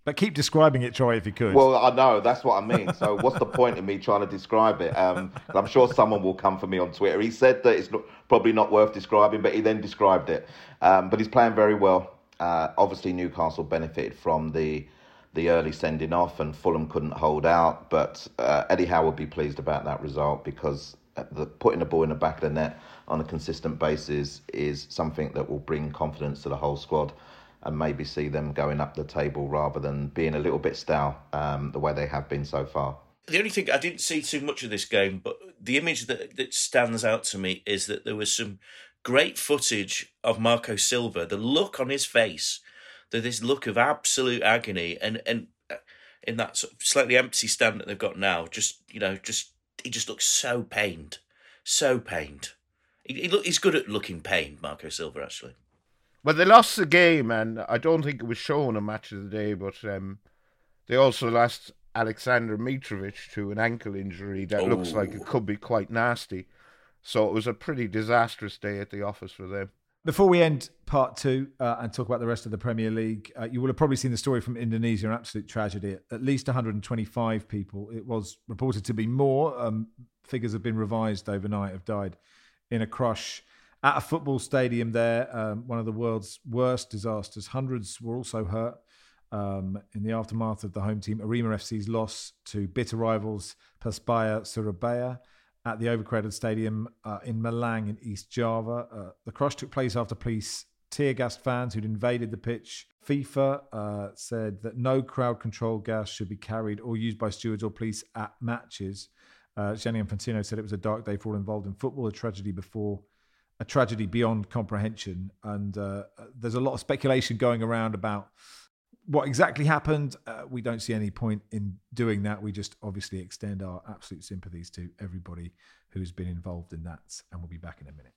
But keep describing it, Troy, if you could.
Well, I know, that's what I mean. So what's the point of me trying to describe it? Um, I'm sure someone will come for me on Twitter. He said that it's not, probably not worth describing, but he then described it. Um, but he's playing very well. Uh, obviously, Newcastle benefited from the the early sending off, and Fulham couldn't hold out. But uh, Eddie Howe would be pleased about that result, because the, putting the ball in the back of the net on a consistent basis is something that will bring confidence to the whole squad, and maybe see them going up the table rather than being a little bit stale um, the way they have been so far.
The only thing, I didn't see too much of this game, but the image that, that stands out to me is that there was some great footage of Marco Silva, the look on his face, the, this look of absolute agony, and, and in that sort of slightly empty stand that they've got now, just, you know, just he just looks so pained, so pained. He, he look, he's good at looking pained, Marco Silva, actually.
Well, they lost the game, and I don't think it was shown on Match of the Day, but um, they also lost Alexander Mitrovic to an ankle injury that oh. looks like it could be quite nasty. So it was a pretty disastrous day at the office for them.
Before we end part two uh, and talk about the rest of the Premier League, uh, you will have probably seen the story from Indonesia, an absolute tragedy. At least one hundred twenty-five people, it was reported to be more, um, figures have been revised overnight, have died in a crush at a football stadium there, um, one of the world's worst disasters. Hundreds were also hurt um, in the aftermath of the home team Arema F C's loss to bitter rivals Persebaya Surabaya at the overcrowded stadium uh, in Malang in East Java. Uh, the crush took place after police tear-gassed fans who'd invaded the pitch. FIFA uh, said that no crowd control gas should be carried or used by stewards or police at matches. Uh, Gianni Infantino said it was a dark day for all involved in football, a tragedy before a tragedy beyond comprehension. And uh, there's a lot of speculation going around about what exactly happened. Uh, we don't see any point in doing that. We just obviously extend our absolute sympathies to everybody who's been involved in that. And we'll be back in a minute.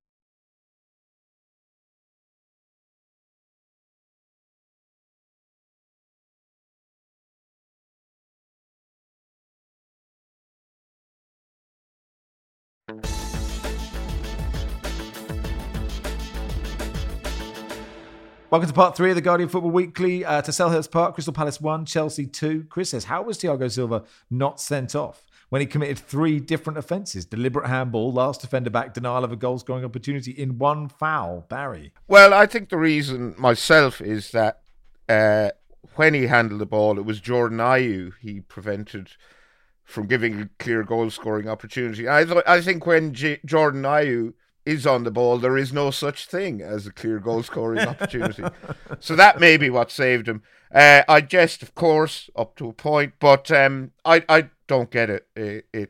Welcome to part three of the Guardian Football Weekly. Uh, to Selhurst Park, Crystal Palace one, Chelsea two. Chris says, how was Thiago Silva not sent off when he committed three different offences? Deliberate handball, last defender back, denial of a goal-scoring opportunity in one foul. Barry?
Well, I think the reason myself is that uh, when he handled the ball, it was Jordan Ayew he prevented from giving a clear goal-scoring opportunity. I, th- I think when J- Jordan Ayew is on the ball, there is no such thing as a clear goal-scoring opportunity. So that may be what saved him. Uh, I jest, of course, up to a point, but um, I, I don't get it. it. It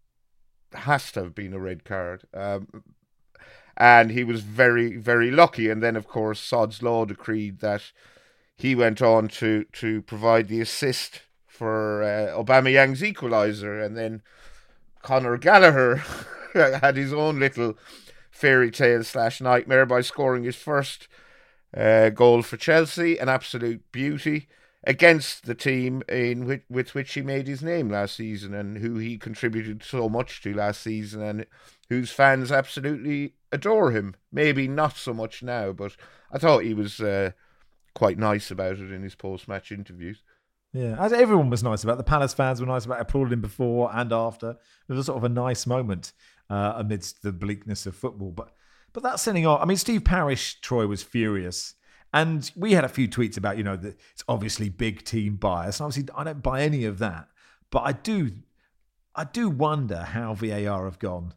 has to have been a red card. Um, and he was very, very lucky. And then, of course, Sod's Law decreed that he went on to, to provide the assist for uh, Aubameyang's equaliser. And then Conor Gallagher had his own little fairy tale slash nightmare by scoring his first uh, goal for Chelsea, an absolute beauty, against the team in which, with which he made his name last season and who he contributed so much to last season and whose fans absolutely adore him. Maybe not so much now, but I thought he was uh, quite nice about it in his post-match interviews.
Yeah, as everyone was nice about it. The Palace fans were nice about it, applauded him before and after. It was a sort of a nice moment uh, amidst the bleakness of football. But but that sending off, I mean, Steve Parish, Troy, was furious. And we had a few tweets about, you know, that it's obviously big team bias. And obviously, I don't buy any of that. But I do, I do wonder how V A R have gone.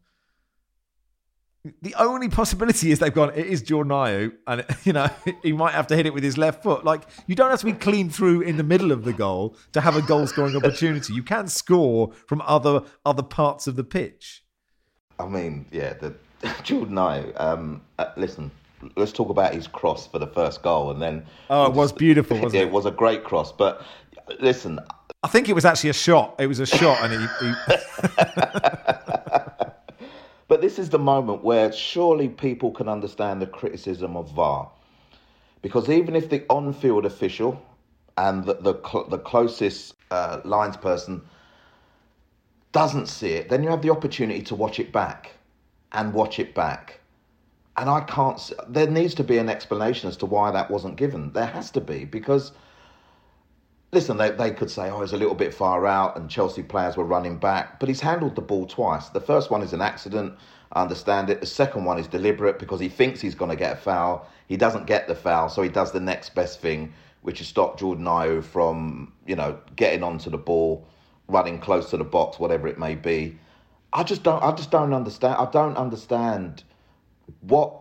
The only possibility is they've gone, it is Jordan Ayew, and, you know, he might have to hit it with his left foot. Like, you don't have to be clean through in the middle of the goal to have a goal-scoring opportunity. You can score from other other parts of the pitch.
I mean, yeah, the Jordan Ayew, um, uh, listen, let's talk about his cross for the first goal, and then...
Oh, it was beautiful, wasn't
yeah,
it?
It was a great cross, but listen...
I think it was actually a shot. It was a shot, and he... he...
But this is the moment where surely people can understand the criticism of V A R. Because even if the on-field official and the the, cl- the closest uh, lines person doesn't see it, then you have the opportunity to watch it back and watch it back. And I can't... See, there needs to be an explanation as to why that wasn't given. There has to be, because listen, they, they could say, oh, he's a little bit far out and Chelsea players were running back, but he's handled the ball twice. The first one is an accident, I understand it. The second one is deliberate because he thinks he's going to get a foul. He doesn't get the foul, so he does the next best thing, which is stop Jordan Ayew from, you know, getting onto the ball, running close to the box, whatever it may be. I just don't, I just don't understand. I don't understand what...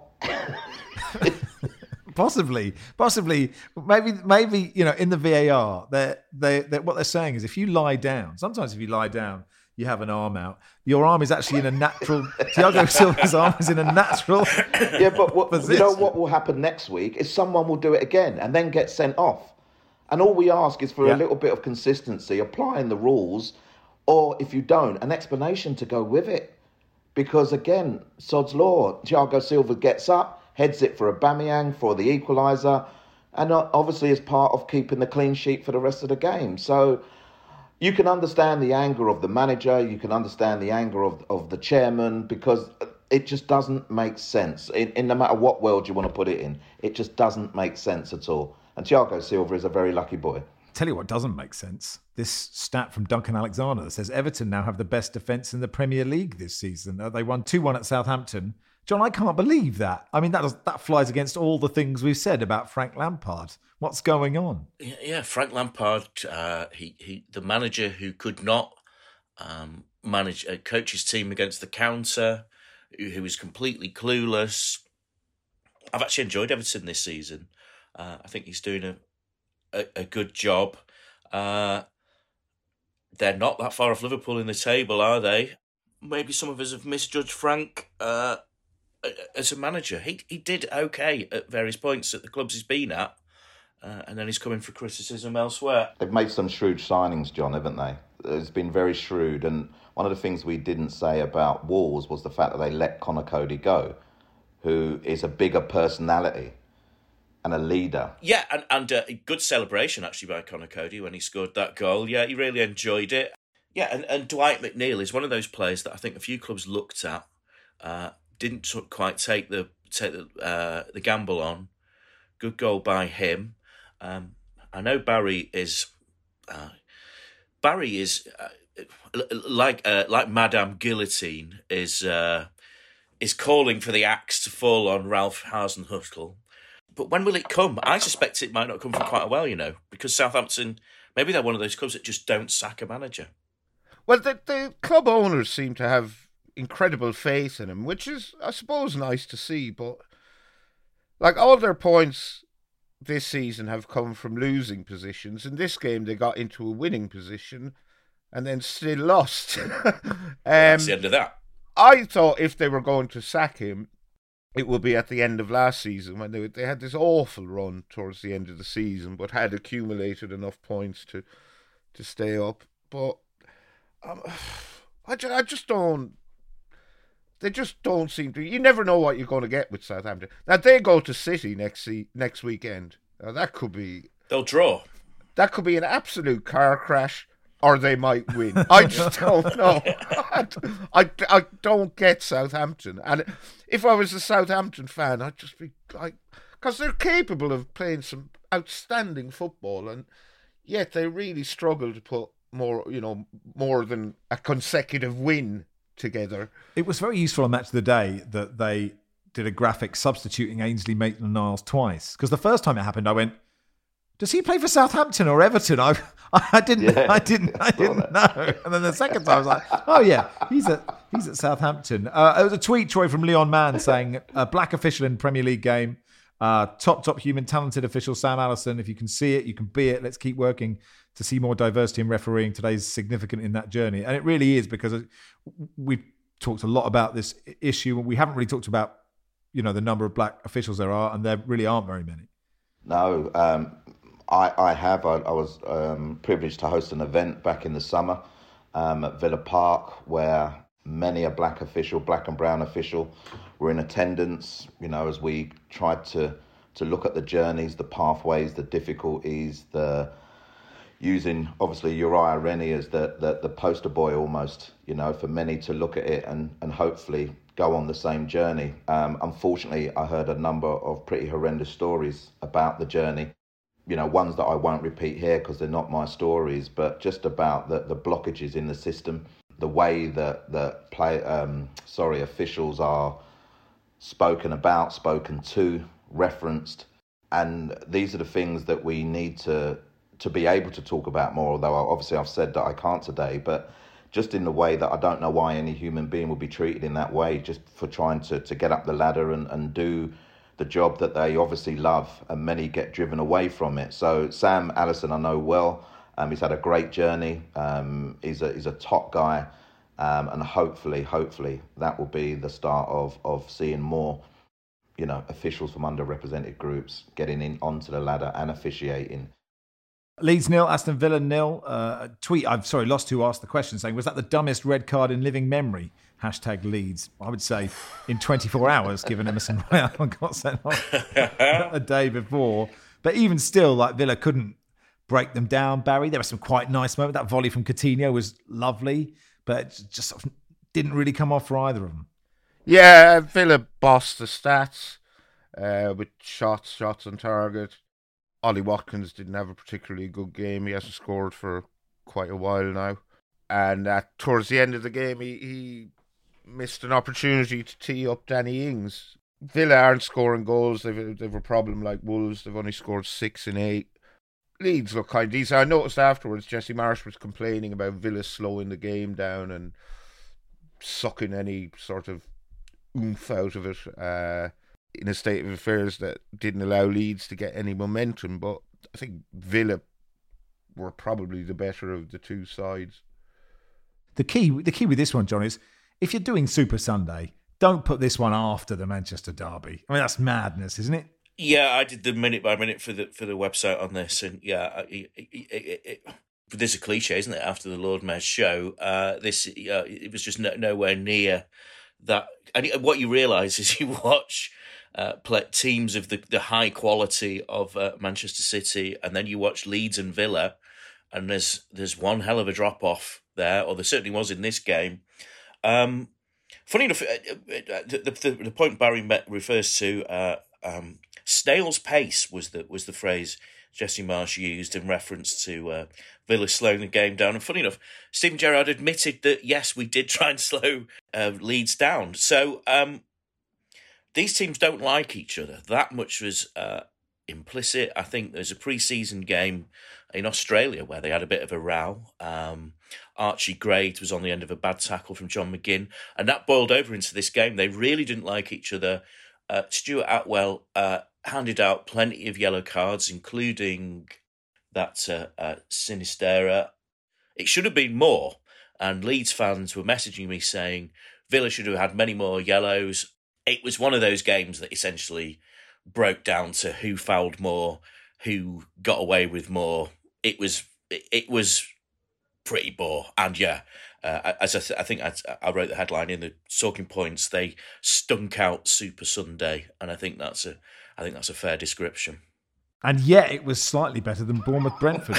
Possibly, possibly, maybe, maybe you know, in the V A R, they they what they're saying is if you lie down, sometimes if you lie down, you have an arm out. Your arm is actually in a natural. Thiago Silva's arm is in a natural.
Yeah, but what,
position.
You know what will happen next week is someone will do it again and then get sent off. And all we ask is for yeah. a little bit of consistency, applying the rules, or if you don't, an explanation to go with it. Because again, sod's law, Thiago Silva gets up, heads it for Aubameyang for the equaliser, and obviously is part of keeping the clean sheet for the rest of the game. So you can understand the anger of the manager, you can understand the anger of, of the chairman, because it just doesn't make sense. In, in no matter what world you want to put it in, it just doesn't make sense at all. And Thiago Silva is a very lucky boy.
Tell you what doesn't make sense. This stat from Duncan Alexander that says Everton now have the best defence in the Premier League this season. They won two one at Southampton. John, I can't believe that. I mean, that does, that flies against all the things we've said about Frank Lampard. What's going on?
Yeah, yeah Frank Lampard, uh, he he, the manager who could not um, manage uh, coach his team against the counter, who, who was completely clueless. I've actually enjoyed Everton this season. Uh, I think he's doing a a, a good job. Uh, they're not that far off Liverpool in the table, are they? Maybe some of us have misjudged Frank. Uh, As a manager, he he did okay at various points at the clubs he's been at, uh, and then he's coming for criticism elsewhere.
They've made some shrewd signings, John, haven't they? It's been very shrewd, and one of the things we didn't say about Wolves was the fact that they let Conor Coady go, who is a bigger personality and a leader.
Yeah, and, and uh, a good celebration, actually, by Conor Coady when he scored that goal. Yeah, he really enjoyed it. Yeah, and, and Dwight McNeil is one of those players that I think a few clubs looked at, uh, didn't quite take the take the uh, the gamble on. Good goal by him. Um, I know Barry is uh, Barry is uh, like uh, like Madame Guillotine is uh, is calling for the axe to fall on Ralph Hasenhüttl. But when will it come? I suspect it might not come for quite a while, you know, because Southampton, maybe they're one of those clubs that just don't sack a manager.
Well, the the club owners seem to have incredible faith in him, which is, I suppose, nice to see. But like all their points this season have come from losing positions. In this game, they got into a winning position and then still lost. um,
That's the end of that.
I thought if they were going to sack him, it would be at the end of last season when they they had this awful run towards the end of the season, but had accumulated enough points to to stay up. But um, I just, I just don't. They just don't seem to. You never know what you're going to get with Southampton. Now they go to City next next weekend. Now that could be.
They'll draw.
That could be an absolute car crash, or they might win. I just don't know. I, I, I don't get Southampton, and if I was a Southampton fan, I'd just be like, because they're capable of playing some outstanding football, and yet they really struggle to put more, you know, more than a consecutive win together.
It was very useful on Match of the Day that they did a graphic substituting Ainsley Maitland-Niles twice, because the first time it happened I went, does he play for Southampton or Everton? I I didn't yeah, I didn't I didn't know. And then the second time I was like, oh yeah, he's at he's at Southampton. Uh, there was a tweet, Troy, from Leon Mann saying a black official in Premier League game, uh, top top human, talented official Sam Allison. If you can see it, you can be it. Let's keep working to see more diversity in refereeing. Today's significant in that journey. And it really is, because we've talked a lot about this issue. We haven't really talked about, you know, the number of black officials there are, and there really aren't very many.
No, um, I, I have. I, I was um, privileged to host an event back in the summer um, at Villa Park, where many a black official, black and brown official, were in attendance, you know, as we tried to, to look at the journeys, the pathways, the difficulties, the using, obviously, Uriah Rennie as the, the, the poster boy almost, you know, for many to look at it and, and hopefully go on the same journey. Um, unfortunately, I heard a number of pretty horrendous stories about the journey. you know, ones that I won't repeat here because they're not my stories, but just about the, the blockages in the system, the way that, that play, um, sorry, officials are spoken about, spoken to, referenced. And these are the things that we need to to be able to talk about more, although obviously I've said that I can't today, but just in the way that I don't know why any human being would be treated in that way, just for trying to, to get up the ladder and, and do the job that they obviously love, and many get driven away from it. So Sam Allison, I know well. Um, he's had a great journey. Um, he's a he's a top guy, um, and hopefully, hopefully that will be the start of of seeing more, you know, officials from underrepresented groups getting in onto the ladder and officiating.
Leeds nil, Aston Villa nil. Uh, tweet, I'm sorry, lost who asked the question, saying, was that the dumbest red card in living memory? Hashtag Leeds. I would say in twenty-four hours, given Emerson Royal got sent off the day before. But even still, like, Villa couldn't break them down, Barry. There were some quite nice moments. That volley from Coutinho was lovely, but it just sort of didn't really come off for either of them.
Yeah, Villa bossed the stats uh, with shots, shots on target. Ollie Watkins didn't have a particularly good game. He hasn't scored for quite a while now. And at, towards the end of the game, he, he missed an opportunity to tee up Danny Ings. Villa aren't scoring goals. They've, they've a problem like Wolves. They've only scored six in eight. Leeds look kind of decent. I noticed afterwards Jesse Marsh was complaining about Villa slowing the game down and sucking any sort of oomph out of it. Uh, in a state of affairs that didn't allow Leeds to get any momentum, but I think Villa were probably the better of the two sides.
The key, the key with this one, John, is if you're doing Super Sunday, don't put this one after the Manchester derby. I mean, that's madness, isn't it?
Yeah, I did the minute by minute for the for the website on this, and yeah, it, it, it, it, there's a cliche, isn't it? After the Lord Mayor's show, uh, this uh, it was just no, nowhere near that. And what you realise is you watch Uh, play teams of the, the high quality of uh, Manchester City, and then you watch Leeds and Villa, and there's there's one hell of a drop off there, or there certainly was in this game. Um, funny enough, uh, the, the the point Barry met refers to uh, um, snail's pace was the was the phrase Jesse Marsh used in reference to uh, Villa slowing the game down. And funny enough, Steven Gerrard admitted that yes, we did try and slow uh, Leeds down. So. Um, These teams don't like each other. That much was uh, implicit. I think there's a pre-season game in Australia where they had a bit of a row. Um, Archie Gray was on the end of a bad tackle from John McGinn, and that boiled over into this game. They really didn't like each other. Uh, Stuart Atwell uh, handed out plenty of yellow cards, including that uh, uh, Sinistera. It should have been more, and Leeds fans were messaging me saying Villa should have had many more yellows. It was one of those games that essentially broke down to who fouled more, who got away with more. It was it, it was pretty bore, and yeah, uh, as I, th- I think I, I wrote the headline in the talking points. They stunk out Super Sunday, and I think that's a I think that's a fair description.
And yet, it was slightly better than Bournemouth Brentford.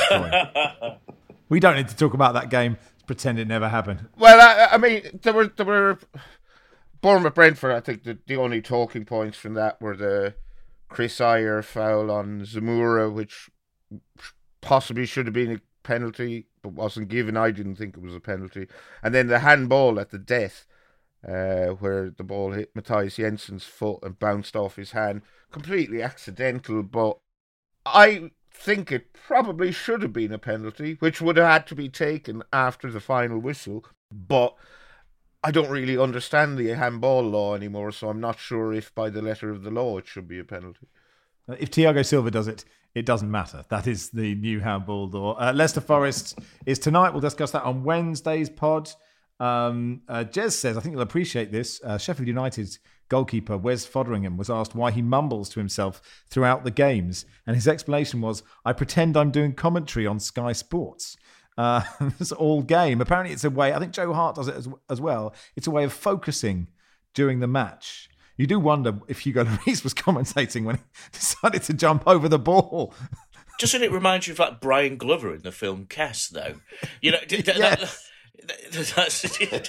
We don't need to talk about that game. Pretend it never happened.
Well, I, I mean, there were there were. Bournemouth Brentford, I think the, the only talking points from that were the Chris Ayer foul on Zamora, which possibly should have been a penalty, but wasn't given. I didn't think it was a penalty. And then the handball at the death, uh, where the ball hit Matthias Jensen's foot and bounced off his hand. Completely accidental, but I think it probably should have been a penalty, which would have had to be taken after the final whistle. But I don't really understand the handball law anymore, so I'm not sure if by the letter of the law it should be a penalty.
If Thiago Silva does it, it doesn't matter. That is the new handball law. Uh, Leicester Forest is tonight. We'll discuss that on Wednesday's pod. Um, uh, Jez says, I think you'll appreciate this, uh, Sheffield United's goalkeeper Wes Foderingham was asked why he mumbles to himself throughout the games. And his explanation was, I pretend I'm doing commentary on Sky Sports. Uh, it's all game. Apparently it's a way, I think Joe Hart does it as, as well. It's a way of focusing during the match. You do wonder if Hugo Lloris was commentating when he decided to jump over the ball.
Doesn't it remind you of like Brian Glover in the film Kess, though? You know,
yes.
That's,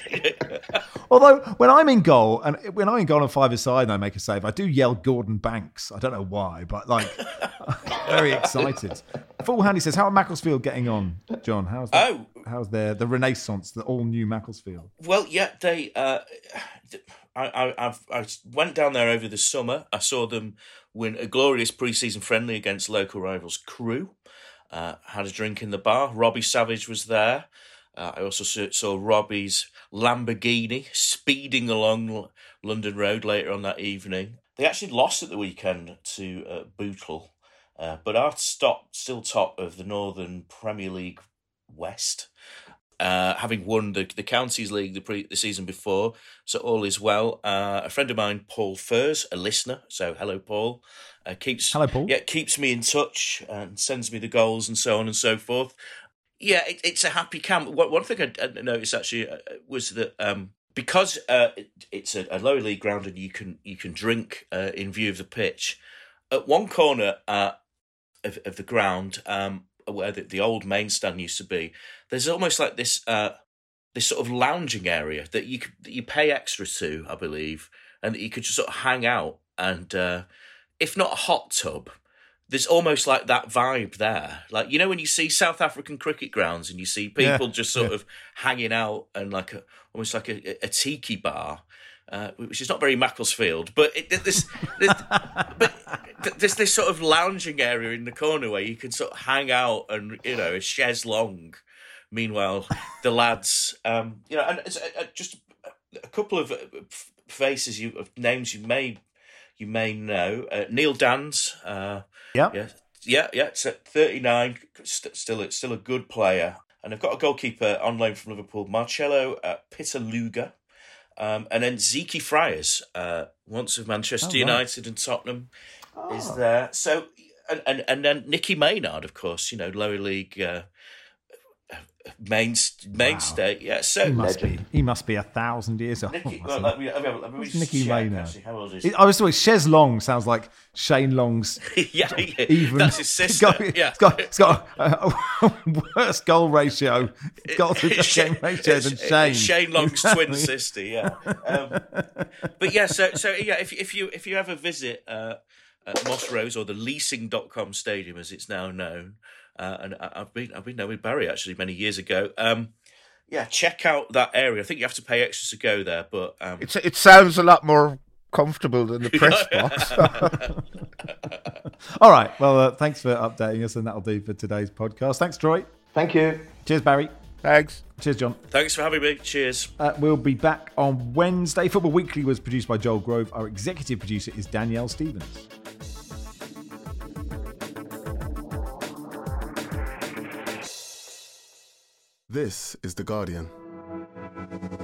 Although when I'm in goal and when I'm in goal on five-a-side and I make a save, I do yell Gordon Banks. I don't know why, but like very excited. Full Handy says, "How are Macclesfield getting on, John? How's the,
oh,
how's their the Renaissance, the all new Macclesfield?"
Well, yeah, they. Uh, I, I I've, I went down there over the summer. I saw them win a glorious pre-season friendly against local rivals Crewe. Uh, had a drink in the bar. Robbie Savage was there. Uh, I also saw, saw Robbie's Lamborghini speeding along L- London Road later on that evening. They actually lost at the weekend to uh, Bootle, uh, but are stop, still top of the Northern Premier League West, uh, having won the, the Counties League the, pre, the season before, so all is well. Uh, a friend of mine, Paul Furs, a listener, so hello, Paul, uh, keeps
Hello, Paul.
Yeah, keeps me in touch and sends me the goals and so on and so forth. Yeah, it, it's a happy camp. One thing I, I noticed actually uh, was that um, because uh, it, it's a, a lower league ground and you can you can drink uh, in view of the pitch, at one corner uh, of, of the ground um, where the, the old main stand used to be, there's almost like this uh, this sort of lounging area that you could, that you pay extra to, I believe, and that you could just sort of hang out and uh, if not a hot tub. There's almost like that vibe there. Like, you know, when you see South African cricket grounds and you see people yeah, just sort yeah. of hanging out and like a, almost like a, a tiki bar, uh, which is not very Macclesfield, but it, this, this, but there's this sort of lounging area in the corner where you can sort of hang out and, you know, a chaise longue. Meanwhile, the lads, um, you know, and it's, uh, just a couple of faces, you of names you may you may know. Uh, Neil Dans, uh,
yeah,
yeah, yeah, yeah. It's at thirty-nine, st- still, still a good player. And I've got a goalkeeper on loan from Liverpool, Marcello uh, Pitaluga, um, and then Zeke Friars, uh, once of Manchester oh, United right. and Tottenham, oh. is there. So, and, and and then Nicky Maynard, of course, you know, lower league. Uh, Main, mainstay, wow. yeah. So
he must be. He must be a thousand years old.
Nicky, well, let me, let me, let me
Nicky Maynard.
How old is he?
I was always Chaise Long sounds like Shane Long's.
yeah, yeah,
even.
That's his sister.
It's got,
yeah,
it's got, it's got a, a worse goal ratio, goal to game ratio than Shane.
Shane Long's twin sister. Yeah, um, but yeah. So, so yeah. If if you if you ever visit uh, uh, Moss Rose or the leasing dot com stadium as it's now known. Uh, and I've been I've been there with Barry actually many years ago. Um, yeah, check out that area. I think you have to pay extra to go there, but um...
it's it sounds a lot more comfortable than the press box.
All right. Well, uh, thanks for updating us, and that'll do for today's podcast. Thanks, Troy.
Thank you.
Cheers, Barry.
Thanks.
Cheers, John.
Thanks for having me. Cheers.
Uh, we'll be back on Wednesday. Football Weekly was produced by Joel Grove. Our executive producer is Danielle Stevens.
This is The Guardian.